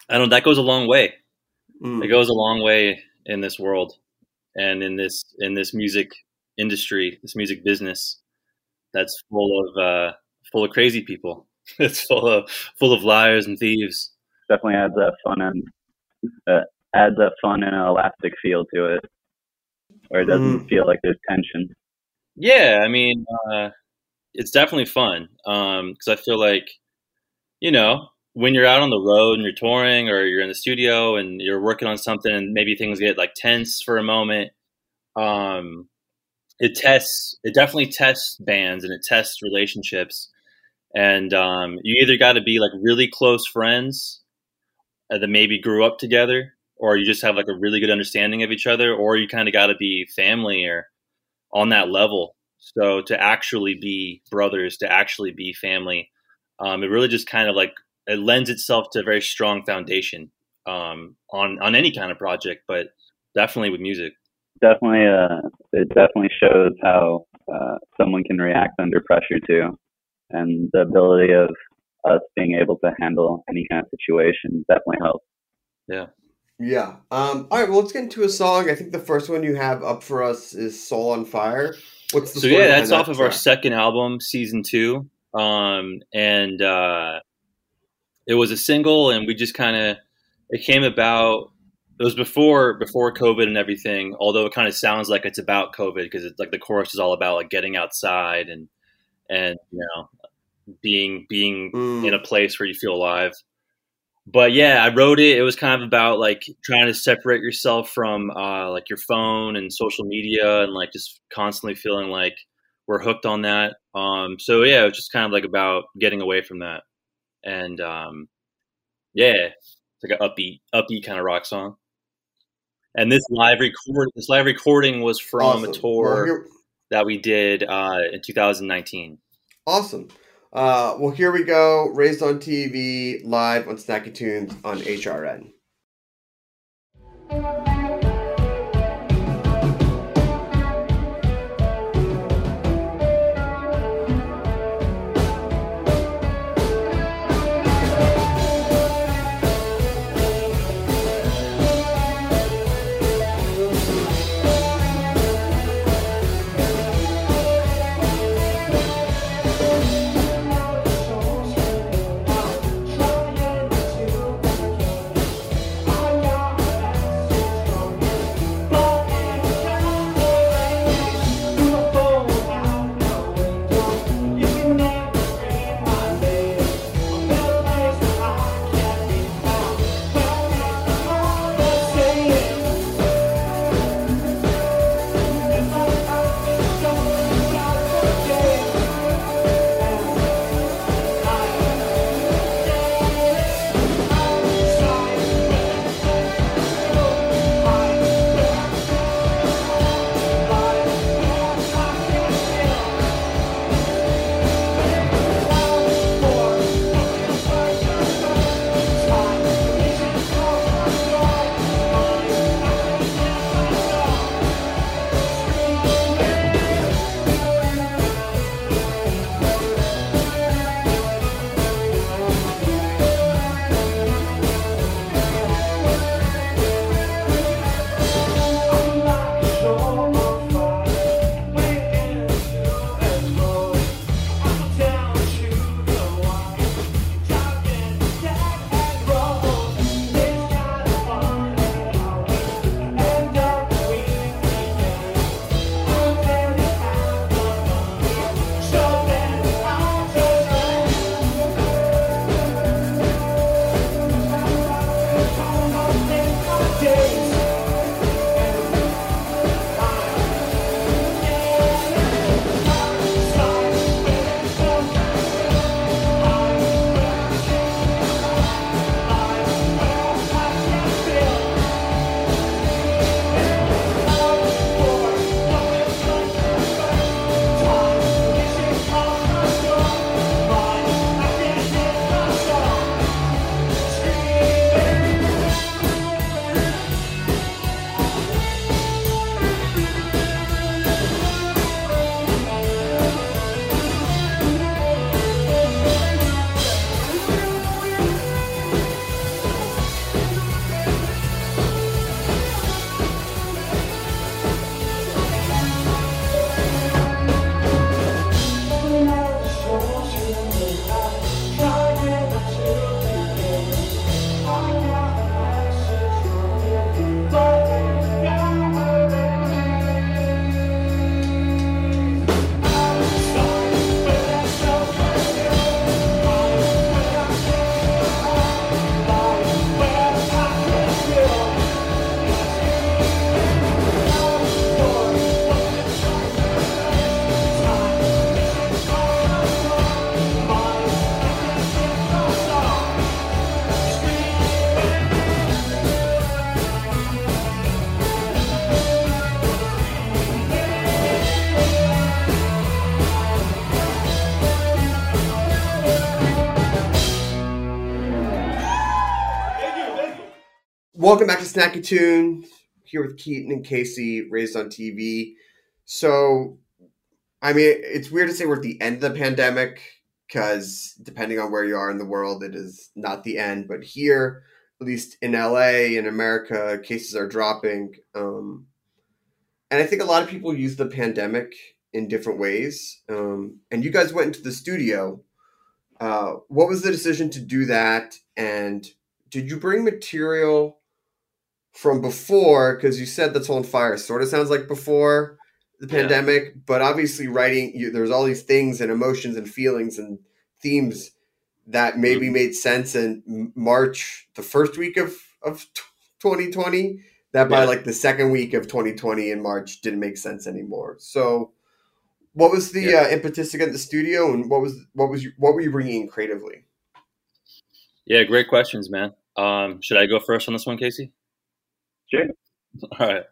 I don't. That goes a long way. Mm. It goes a long way in this world and in this in this music industry, this music business that's full of uh, full of crazy people. It's full of full of liars and thieves. Definitely adds that fun and uh, adds a fun and elastic feel to it, where it doesn't Mm. feel like there's tension. Yeah, I mean, uh, it's definitely fun because I feel like, you know, when you're out on the road and you're touring or you're in the studio and you're working on something and maybe things get like tense for a moment, um, it tests, it definitely tests bands and it tests relationships. And um, you either got to be like really close friends uh, that maybe grew up together, or you just have like a really good understanding of each other, or you kind of got to be family or on that level. So to actually be brothers, to actually be family, um, it really just kind of like, it lends itself to a very strong foundation um, on, on any kind of project, but definitely with music. Definitely, uh, it definitely shows how uh, someone can react under pressure too, and the ability of us being able to handle any kind of situation definitely helps. Yeah. Yeah. Um, all right. Well, let's get into a song. I think the first one you have up for us is "Soul on Fire." What's the So story yeah, behind that's that off of our track? second album, season two, um, and uh, it was a single, and we just kind of it came about. It was before before COVID and everything. Although it kind of sounds like it's about COVID because it's like the chorus is all about like getting outside and and you know being being Mm. in a place where you feel alive. But yeah, I wrote it. It was kind of about like trying to separate yourself from uh, like your phone and social media and like just constantly feeling like we're hooked on that. Um, so yeah, it was just kind of like about getting away from that. And um, yeah, it's like an upbeat, upbeat kind of rock song. And this live record, this live recording was from Awesome. a Well, tour here, that we did uh, in two thousand nineteen. awesome. Uh, well, here we go. Raised on T V, live on Snacky Tunes on H R N. Trying to welcome back to Snacky Tunes. Here with Keaton and Casey, Raised on T V. So, I mean, it's weird to say we're at the end of the pandemic because depending on where you are in the world, it is not the end. But here, at least in L A, in America, cases are dropping. Um, and I think a lot of people use the pandemic in different ways. Um, and you guys went into the studio. Uh, what was the decision to do that? And did you bring material from before? Because you said That's on Fire sort of sounds like before the pandemic, yeah. But obviously writing, you, there's all these things and emotions and feelings and themes that maybe mm-hmm. made sense in March, the first week of, of twenty twenty, that by yeah. like the second week of twenty twenty in March didn't make sense anymore. So what was the yeah. uh, impetus to get the studio, and what was, what was, you, what were you bringing in creatively? Yeah, great questions, man. Um, should I go first on this one, Casey? Sure. All right.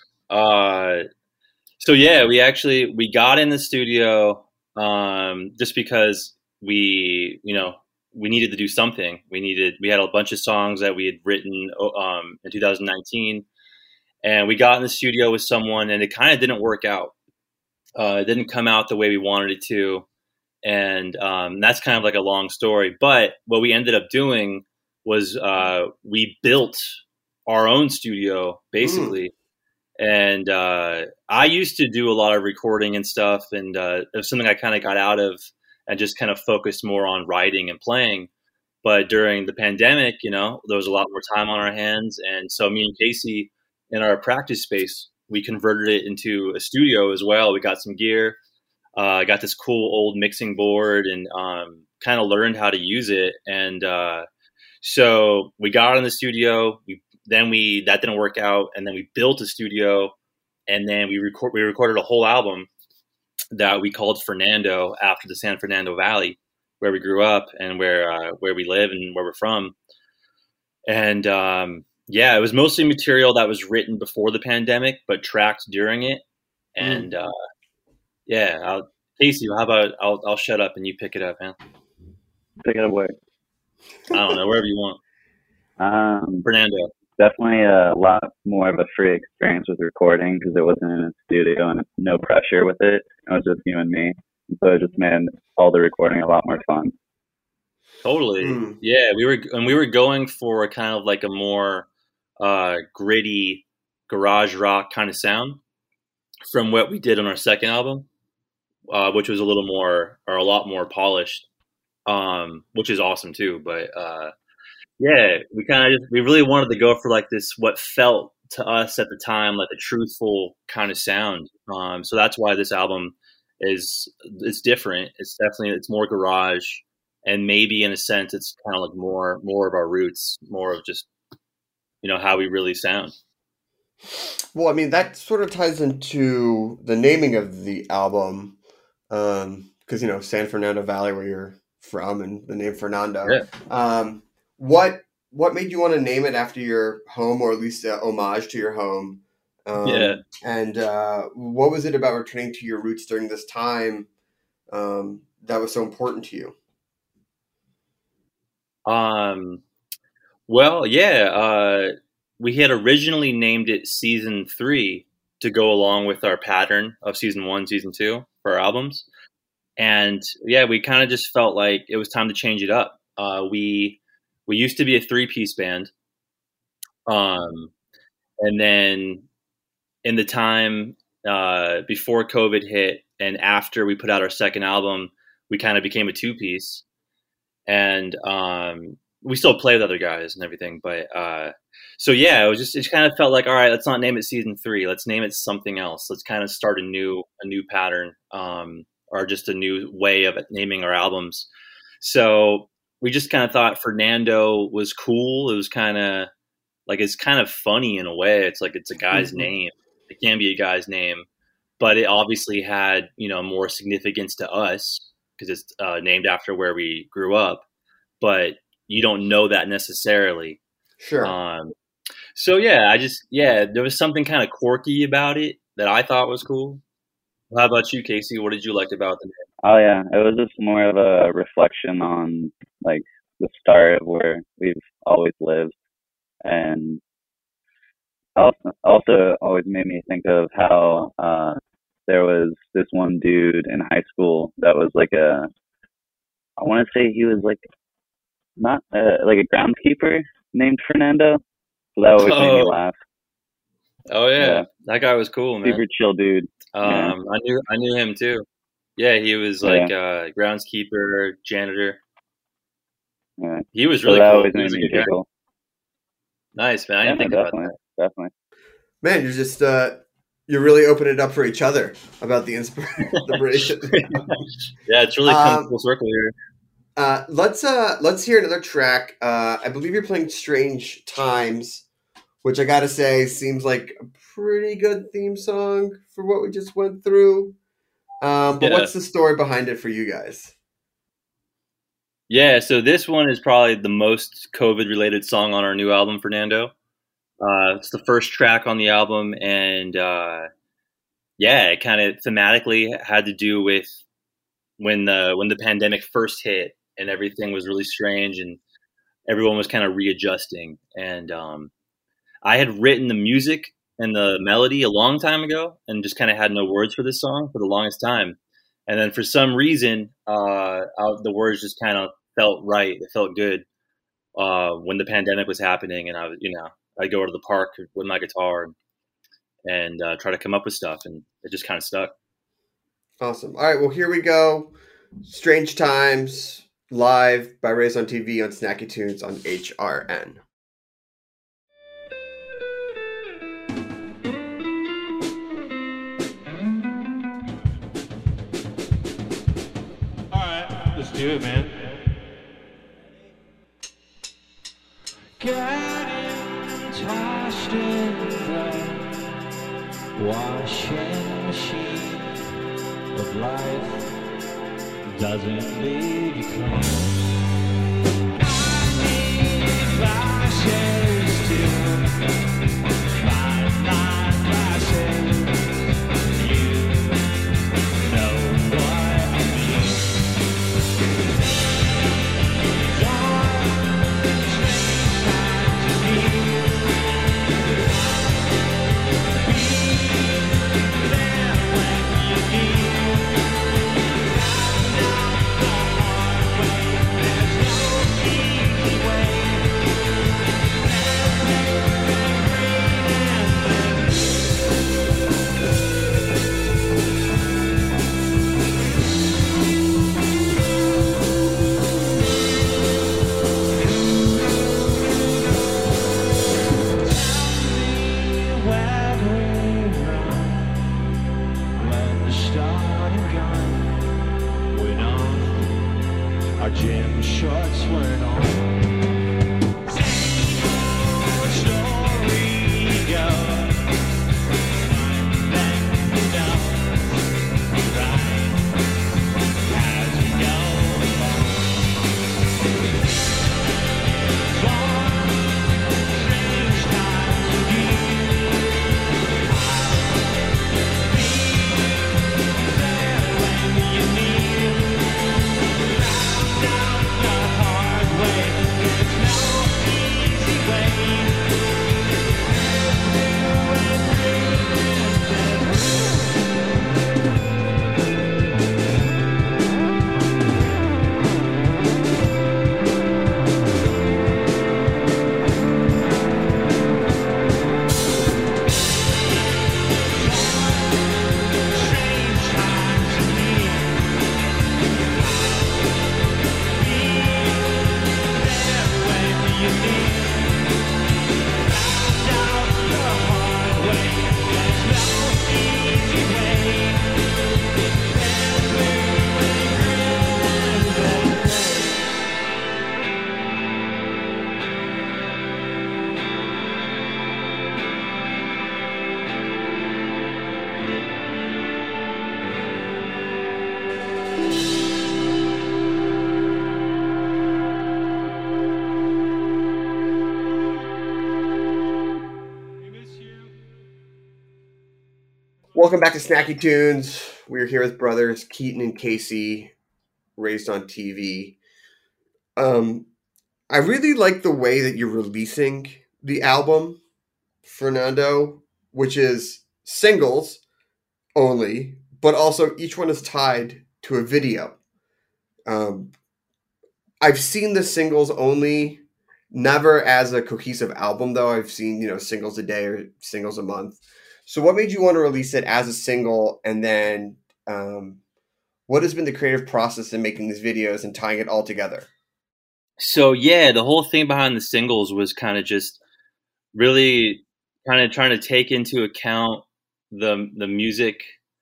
Uh, so yeah, we actually, we got in the studio, um, just because we, you know, we needed to do something. We needed, we had a bunch of songs that we had written, um, in two thousand nineteen, and we got in the studio with someone and it kind of didn't work out. Uh, it didn't come out the way we wanted it to. And, um, that's kind of like a long story, but what we ended up doing was, uh, we built our own studio basically. Mm. And, uh, I used to do a lot of recording and stuff. And, uh, it was something I kind of got out of and just kind of focused more on writing and playing. But during the pandemic, you know, there was a lot more time on our hands. And so me and Casey in our practice space, we converted it into a studio as well. We got some gear, I uh, got this cool old mixing board and, um, kind of learned how to use it. And, uh, so we got in the studio, we, then we, that didn't work out. And then we built a studio, and then we record, we recorded a whole album that we called Fernando after the San Fernando Valley, where we grew up and where, uh, where we live and where we're from. And, um, yeah, it was mostly material that was written before the pandemic, but tracked during it. And, mm. uh, yeah, I'll, Casey, how about I'll, I'll shut up and you pick it up, man. Take it away. I don't know, wherever you want. Um, Fernando. Definitely a lot more of a free experience with recording because it wasn't in a studio and no pressure with it. It was just you and me. And so it just made all the recording a lot more fun. Totally. Mm. Yeah, we were and we were going for a kind of like a more uh, gritty garage rock kind of sound from what we did on our second album, uh, which was a little more or a lot more polished, um, which is awesome too. But uh, yeah, we kind of just we really wanted to go for like this what felt to us at the time like a truthful kind of sound. Um, so that's why this album is it's different. It's definitely it's more garage. And maybe in a sense, it's kind of like more, more of our roots, more of just, you know, how we really sound. Well, I mean, that sort of ties into the naming of the album, um, because, you know, San Fernando Valley, where you're from, and the name Fernando. Yeah. Um, what what made you want to name it after your home, or at least a homage to your home? Um, yeah. And uh, what was it about returning to your roots during this time um, that was so important to you? Um, well, yeah, uh, we had originally named it Season Three to go along with our pattern of Season One, Season Two for our albums. And yeah, we kind of just felt like it was time to change it up. Uh, we, we used to be a three piece band. Um, and then in the time, uh, before COVID hit and after we put out our second album, we kind of became a two piece. And um, we still play with other guys and everything, but uh, so yeah, it was just it kind of felt like, all right, let's not name it Season Three. Let's name it something else. Let's kind of start a new a new pattern, um, or just a new way of naming our albums. So we just kind of thought Fernando was cool. It was kind of like it's kind of funny in a way. It's like it's a guy's mm-hmm. name. It can be a guy's name, but it obviously had you know more significance to us, because it's uh, named after where we grew up, but you don't know that necessarily. Sure. Um, so yeah, I just, yeah, there was something kind of quirky about it that I thought was cool. How about you, Casey? What did you like about the name? Oh yeah, it was just more of a reflection on like the start of where we've always lived. And also also always made me think of how uh, there was this one dude in high school that was like a, I want to say he was like not uh, like a groundskeeper named Fernando. So that always made me Oh, laugh. oh yeah. Yeah, That guy was cool, man. super chill dude. Yeah, Um, I knew I knew him too. Yeah, he was yeah, like uh, groundskeeper, janitor. yeah. He was So really that cool. always He made was a me good guy. giggle. Nice, man. I Yeah, didn't think about definitely, that. definitely. Man, you're just uh, you're really opening it up for each other about the inspiration. Yeah, it's really come um, full circle here. uh, let's uh, let's hear another track. Uh, I believe you're playing "Strange Times," which I gotta say seems like a pretty good theme song for what we just went through. Um, but Yeah. what's the story behind it for you guys? Yeah, so this one is probably the most COVID related song on our new album, Fernando. Uh, it's the first track on the album, and uh, yeah, it kind of thematically had to do with when the when the pandemic first hit and everything was really strange and everyone was kind of readjusting. And um, I had written the music and the melody a long time ago, and just kind of had no words for this song for the longest time. And then for some reason, uh, I, the words just kind of felt right. It felt good uh, when the pandemic was happening, and I was, you know, I'd go to the park with my guitar and, and uh, try to come up with stuff, and it just kind of stuck. Awesome. All right, well, here we go. Strange Times, live by Raised on T V on Snacky Tunes on H R N. All right, let's do it, man. Getting tossed in the washing machine of life doesn't leave you clean. I need glasses to find my glasses. You know what I mean. Don't strange times to me. Be there when you need. Not the hard way. There's no easy way. Where do we run when the starting gun went on? Our gym shorts weren't on. Same old story goes. One thing does right as we go along. Strange times with you. Welcome back to Snacky Tunes. We're here with brothers Keaton and Casey, Raised on T V. Um, I really like the way that you're releasing the album. Fernando, which is singles only, but also each one is tied to a video. Um, I've seen the singles only, never as a cohesive album, though. I've seen, you know, singles a day or singles a month. So what made you want to release it as a single? And then um, what has been the creative process in making these videos and tying it all together? So, yeah, the whole thing behind the singles was kind of just really kind of trying to take into account the the music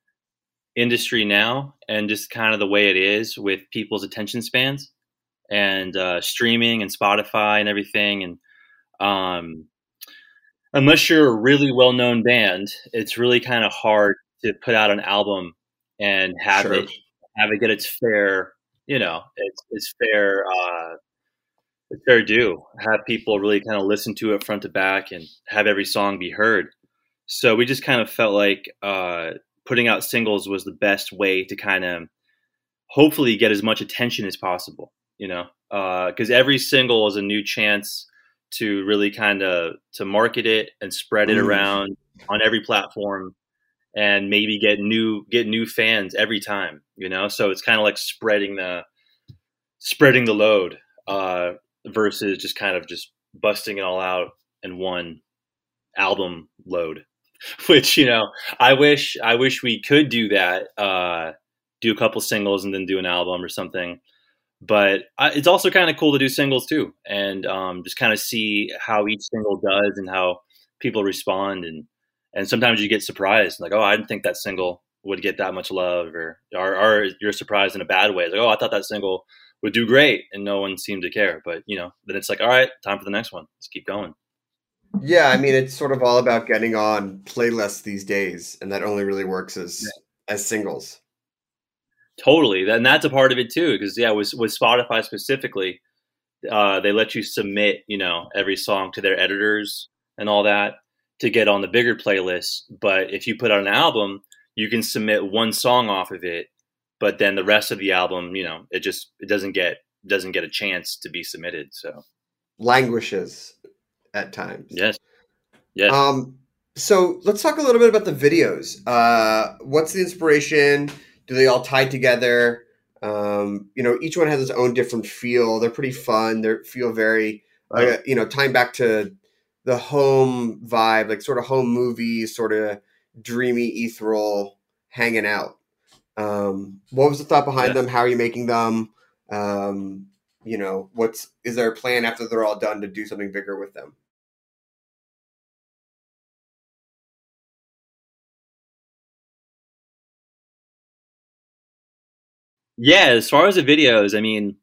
industry now and just kind of the way it is with people's attention spans and uh, streaming and Spotify and everything. And um, unless you're a really well-known band, it's really kind of hard to put out an album and have Sure. it have it get its fair, you know, its, its fair uh, its fair due. Have people really kind of listen to it front to back and have every song be heard. So we just kind of felt like uh, putting out singles was the best way to kind of hopefully get as much attention as possible, you know, because uh, every single is a new chance to really kind of to market it and spread it mm. around on every platform and maybe get new get new fans every time, you know. So it's kind of like spreading the spreading the load uh, versus just kind of just busting it all out in one album load. Which, you know, I wish I wish we could do that, uh, do a couple singles and then do an album or something. But I, it's also kind of cool to do singles too, and um, just kind of see how each single does and how people respond. And and sometimes you get surprised, like, oh, I didn't think that single would get that much love, or or, or you're surprised in a bad way, like, oh, I thought that single would do great, and no one seemed to care. But you know, then it's like, all right, time for the next one. Let's keep going. Yeah, I mean, it's sort of all about getting on playlists these days, and that only really works as yeah. as singles. Totally, and that's a part of it too. Because yeah, with with Spotify specifically, uh, they let you submit, you know, every song to their editors and all that to get on the bigger playlists. But if you put out an album, you can submit one song off of it, but then the rest of the album, you know, it just it doesn't get doesn't get a chance to be submitted. So languishes at times. Yes. Yes. Um, so let's talk a little bit about the videos. Uh, what's the inspiration? Do they all tie together? Um, you know, each one has its own different feel. They're pretty fun. They feel very, uh, you know, tying back to the home vibe, like sort of home movies, sort of dreamy, ethereal, hanging out. Um, what was the thought behind yeah. them? How are you making them? Um, you know, what's is there a plan after they're all done to do something bigger with them? Yeah, as far as the videos, I mean,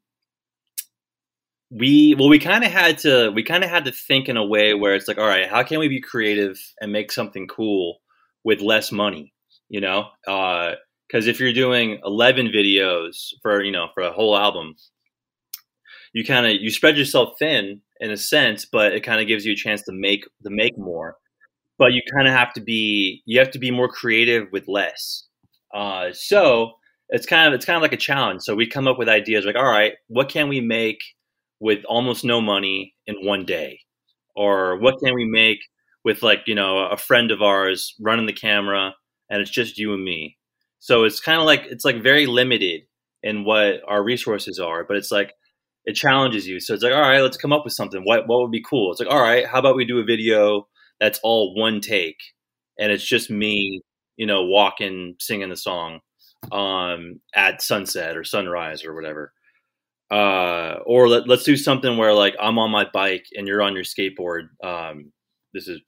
we well, we kind of had to we kind of had to think in a way where it's like, all right, how can we be creative and make something cool with less money? You know, because uh, if you're doing eleven videos for you know for a whole album, you kind of you spread yourself thin in a sense, but it kind of gives you a chance to make to make more. But you kind of have to be you have to be more creative with less. Uh, so. It's kind of it's kind of like a challenge. So we come up with ideas like, all right, what can we make with almost no money in one day? Or what can we make with like, you know, a friend of ours running the camera and it's just you and me. So it's kind of like it's like very limited in what our resources are, but it's like it challenges you. So it's like, all right, let's come up with something. What what would be cool? It's like, all right, how about we do a video that's all one take and it's just me, you know, walking, singing the song. Um, at sunset or sunrise or whatever. Uh, or let, let's do something where like I'm on my bike and you're on your skateboard. Um, this is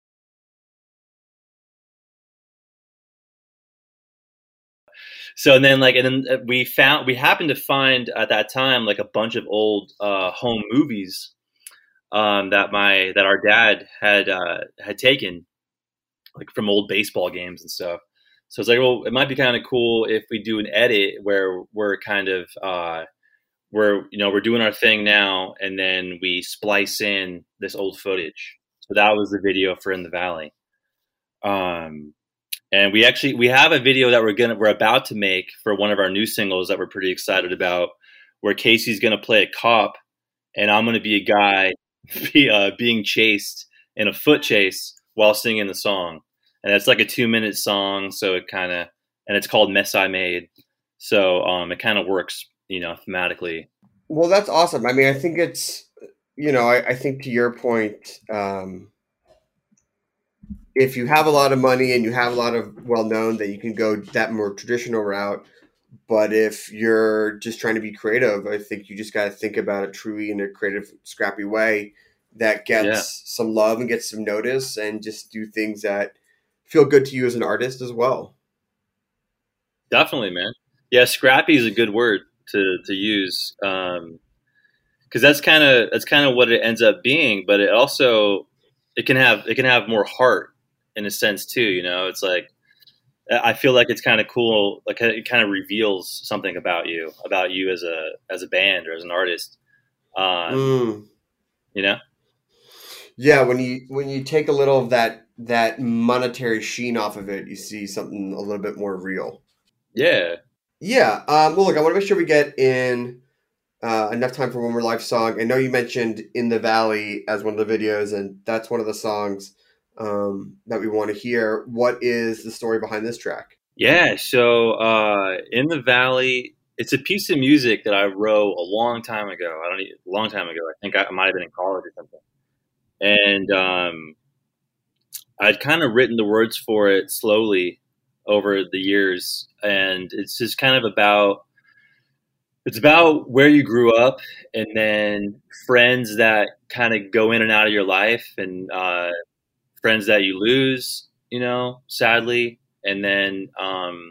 so. And then like, and then we found we happened to find at that time like a bunch of old uh, home movies um, that my that our dad had uh, had taken, like from old baseball games and stuff. So it's like, well, it might be kind of cool if we do an edit where we're kind of, uh, we're, you know, we're doing our thing now, and then we splice in this old footage. So that was the video for In the Valley. Um, and we actually, we have a video that we're going to, we're about to make for one of our new singles that we're pretty excited about, where Casey's going to play a cop and I'm going to be a guy be, uh, being chased in a foot chase while singing the song. And it's like a two minute song. So it kind of, and it's called Mess I Made. So um, it kind of works, you know, thematically. Well, that's awesome. I mean, I think it's, you know, I, I think to your point, um, if you have a lot of money and you have a lot of well-known, that you can go that more traditional route. But if you're just trying to be creative, I think you just got to think about it truly in a creative, scrappy way that gets Yeah. some love and gets some notice, and just do things that feel good to you as an artist as well. Definitely, man. Yeah, scrappy is a good word to to use, um, because that's kind of that's kind of what it ends up being. But it also it can have it can have more heart in a sense too. You know, it's like I feel like it's kind of cool. Like it kind of reveals something about you, about you as a as a band or as an artist. Um, Mm. You know. Yeah, when you when you take a little of that that monetary sheen off of it, you see something a little bit more real. Yeah. Yeah. Um, well, look, I want to make sure we get in uh, enough time for one more live song. I know you mentioned "In the Valley" as one of the videos, and that's one of the songs um, that we want to hear. What is the story behind this track? Yeah. So uh, "In the Valley," it's a piece of music that I wrote a long time ago. I don't even, a long time ago. I think I might have been in college or something. And um, I'd kind of written the words for it slowly over the years, and it's just kind of about it's about where you grew up, and then friends that kind of go in and out of your life, and uh, friends that you lose, you know, sadly, and then um,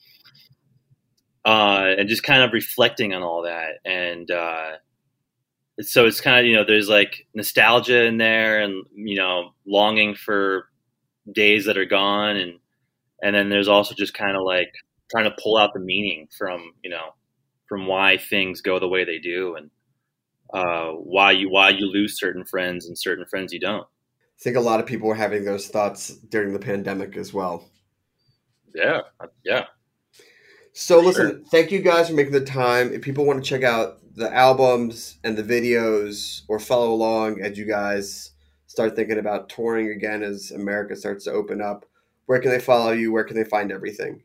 uh, and just kind of reflecting on all that, and uh, so it's kind of, you know, there's like nostalgia in there, and you know, longing for days that are gone, and and then there's also just kind of like trying to pull out the meaning from, you know, from why things go the way they do, and uh, why you why you lose certain friends and certain friends you don't. I think a lot of people were having those thoughts during the pandemic as well. Yeah, yeah. So For listen, sure. thank you guys for making the time. If people want to check out the albums and the videos, or follow along as you guys start thinking about touring again as America starts to open up, where can they follow you? Where can they find everything?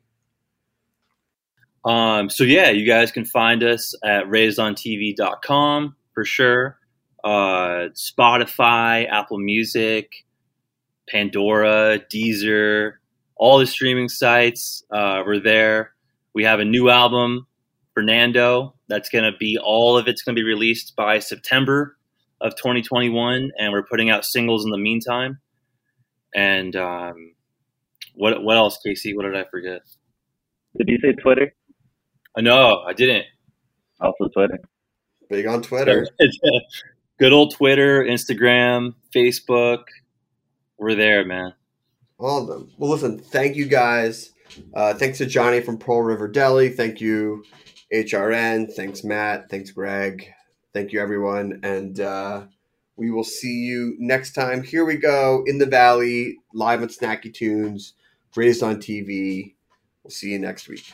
Um, so yeah, you guys can find us at raised on T V dot com for sure. Uh, Spotify, Apple Music, Pandora, Deezer, all the streaming sites. Uh, we're there. We have a new album, Fernando, that's going to be, all of it's going to be released by September of twenty twenty-one. And we're putting out singles in the meantime. And um, what what else, Casey? What did I forget? Did you say Twitter? Uh, no, I didn't. Also Twitter. Big on Twitter. Good old Twitter, Instagram, Facebook. We're there, man. All of them. Well, listen, thank you guys. Uh, thanks to Johnny from Pearl River Deli. Thank you, H R N. Thanks, Matt. Thanks, Greg. Thank you, everyone. And uh, we will see you next time. Here we go, In the Valley, live on Snacky Tunes, Raised on T V. We'll see you next week.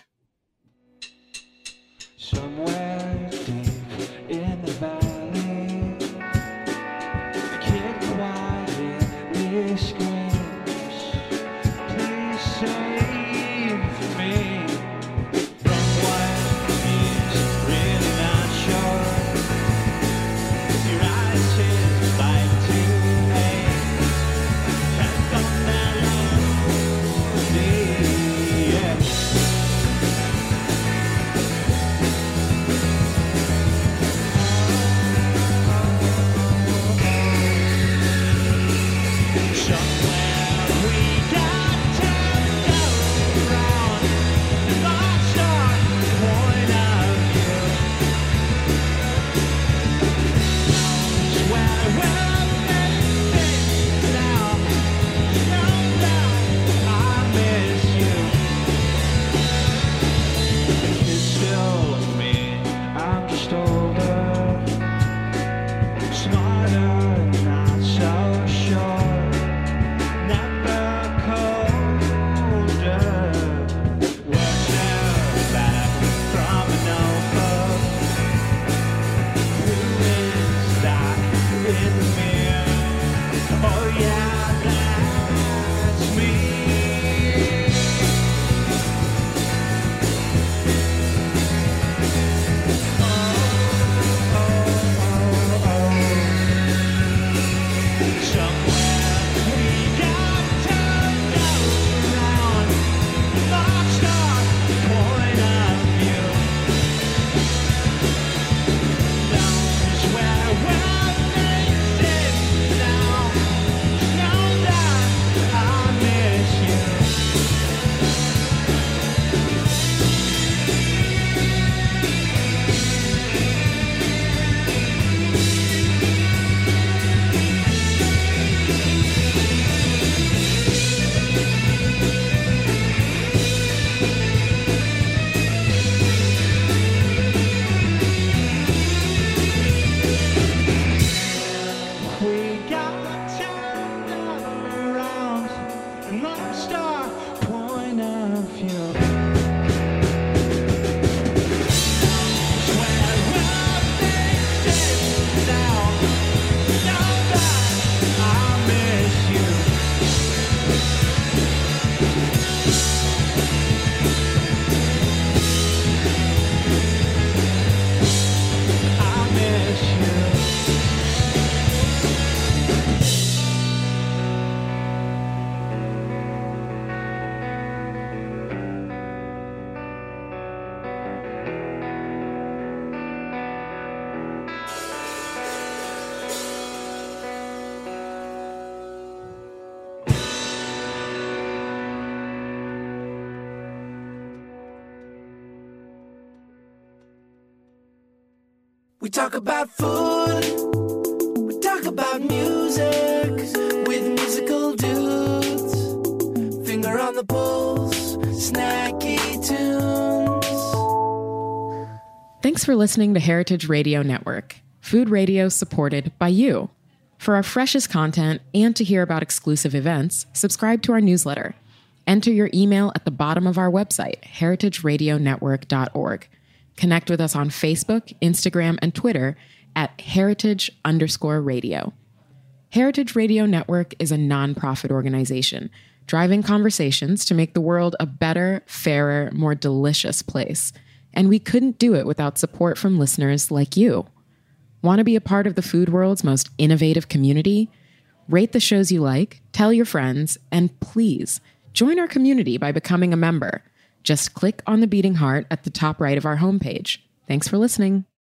Somewhere deep in the valley, a kid quietly screams, "Please save me from what is really not sure." He rides his bike to a path on that lonely edge. We talk about food, we talk about music, with musical dudes, finger on the pulse, snacky tunes. Thanks for listening to Heritage Radio Network, food radio supported by you. For our freshest content and to hear about exclusive events, subscribe to our newsletter. Enter your email at the bottom of our website, heritage radio network dot org. Connect with us on Facebook, Instagram, and Twitter at heritage underscore radio. Heritage Radio Network is a nonprofit organization driving conversations to make the world a better, fairer, more delicious place. And we couldn't do it without support from listeners like you. Want to be a part of the food world's most innovative community? Rate the shows you like, tell your friends, and please join our community by becoming a member. Just click on the beating heart at the top right of our homepage. Thanks for listening.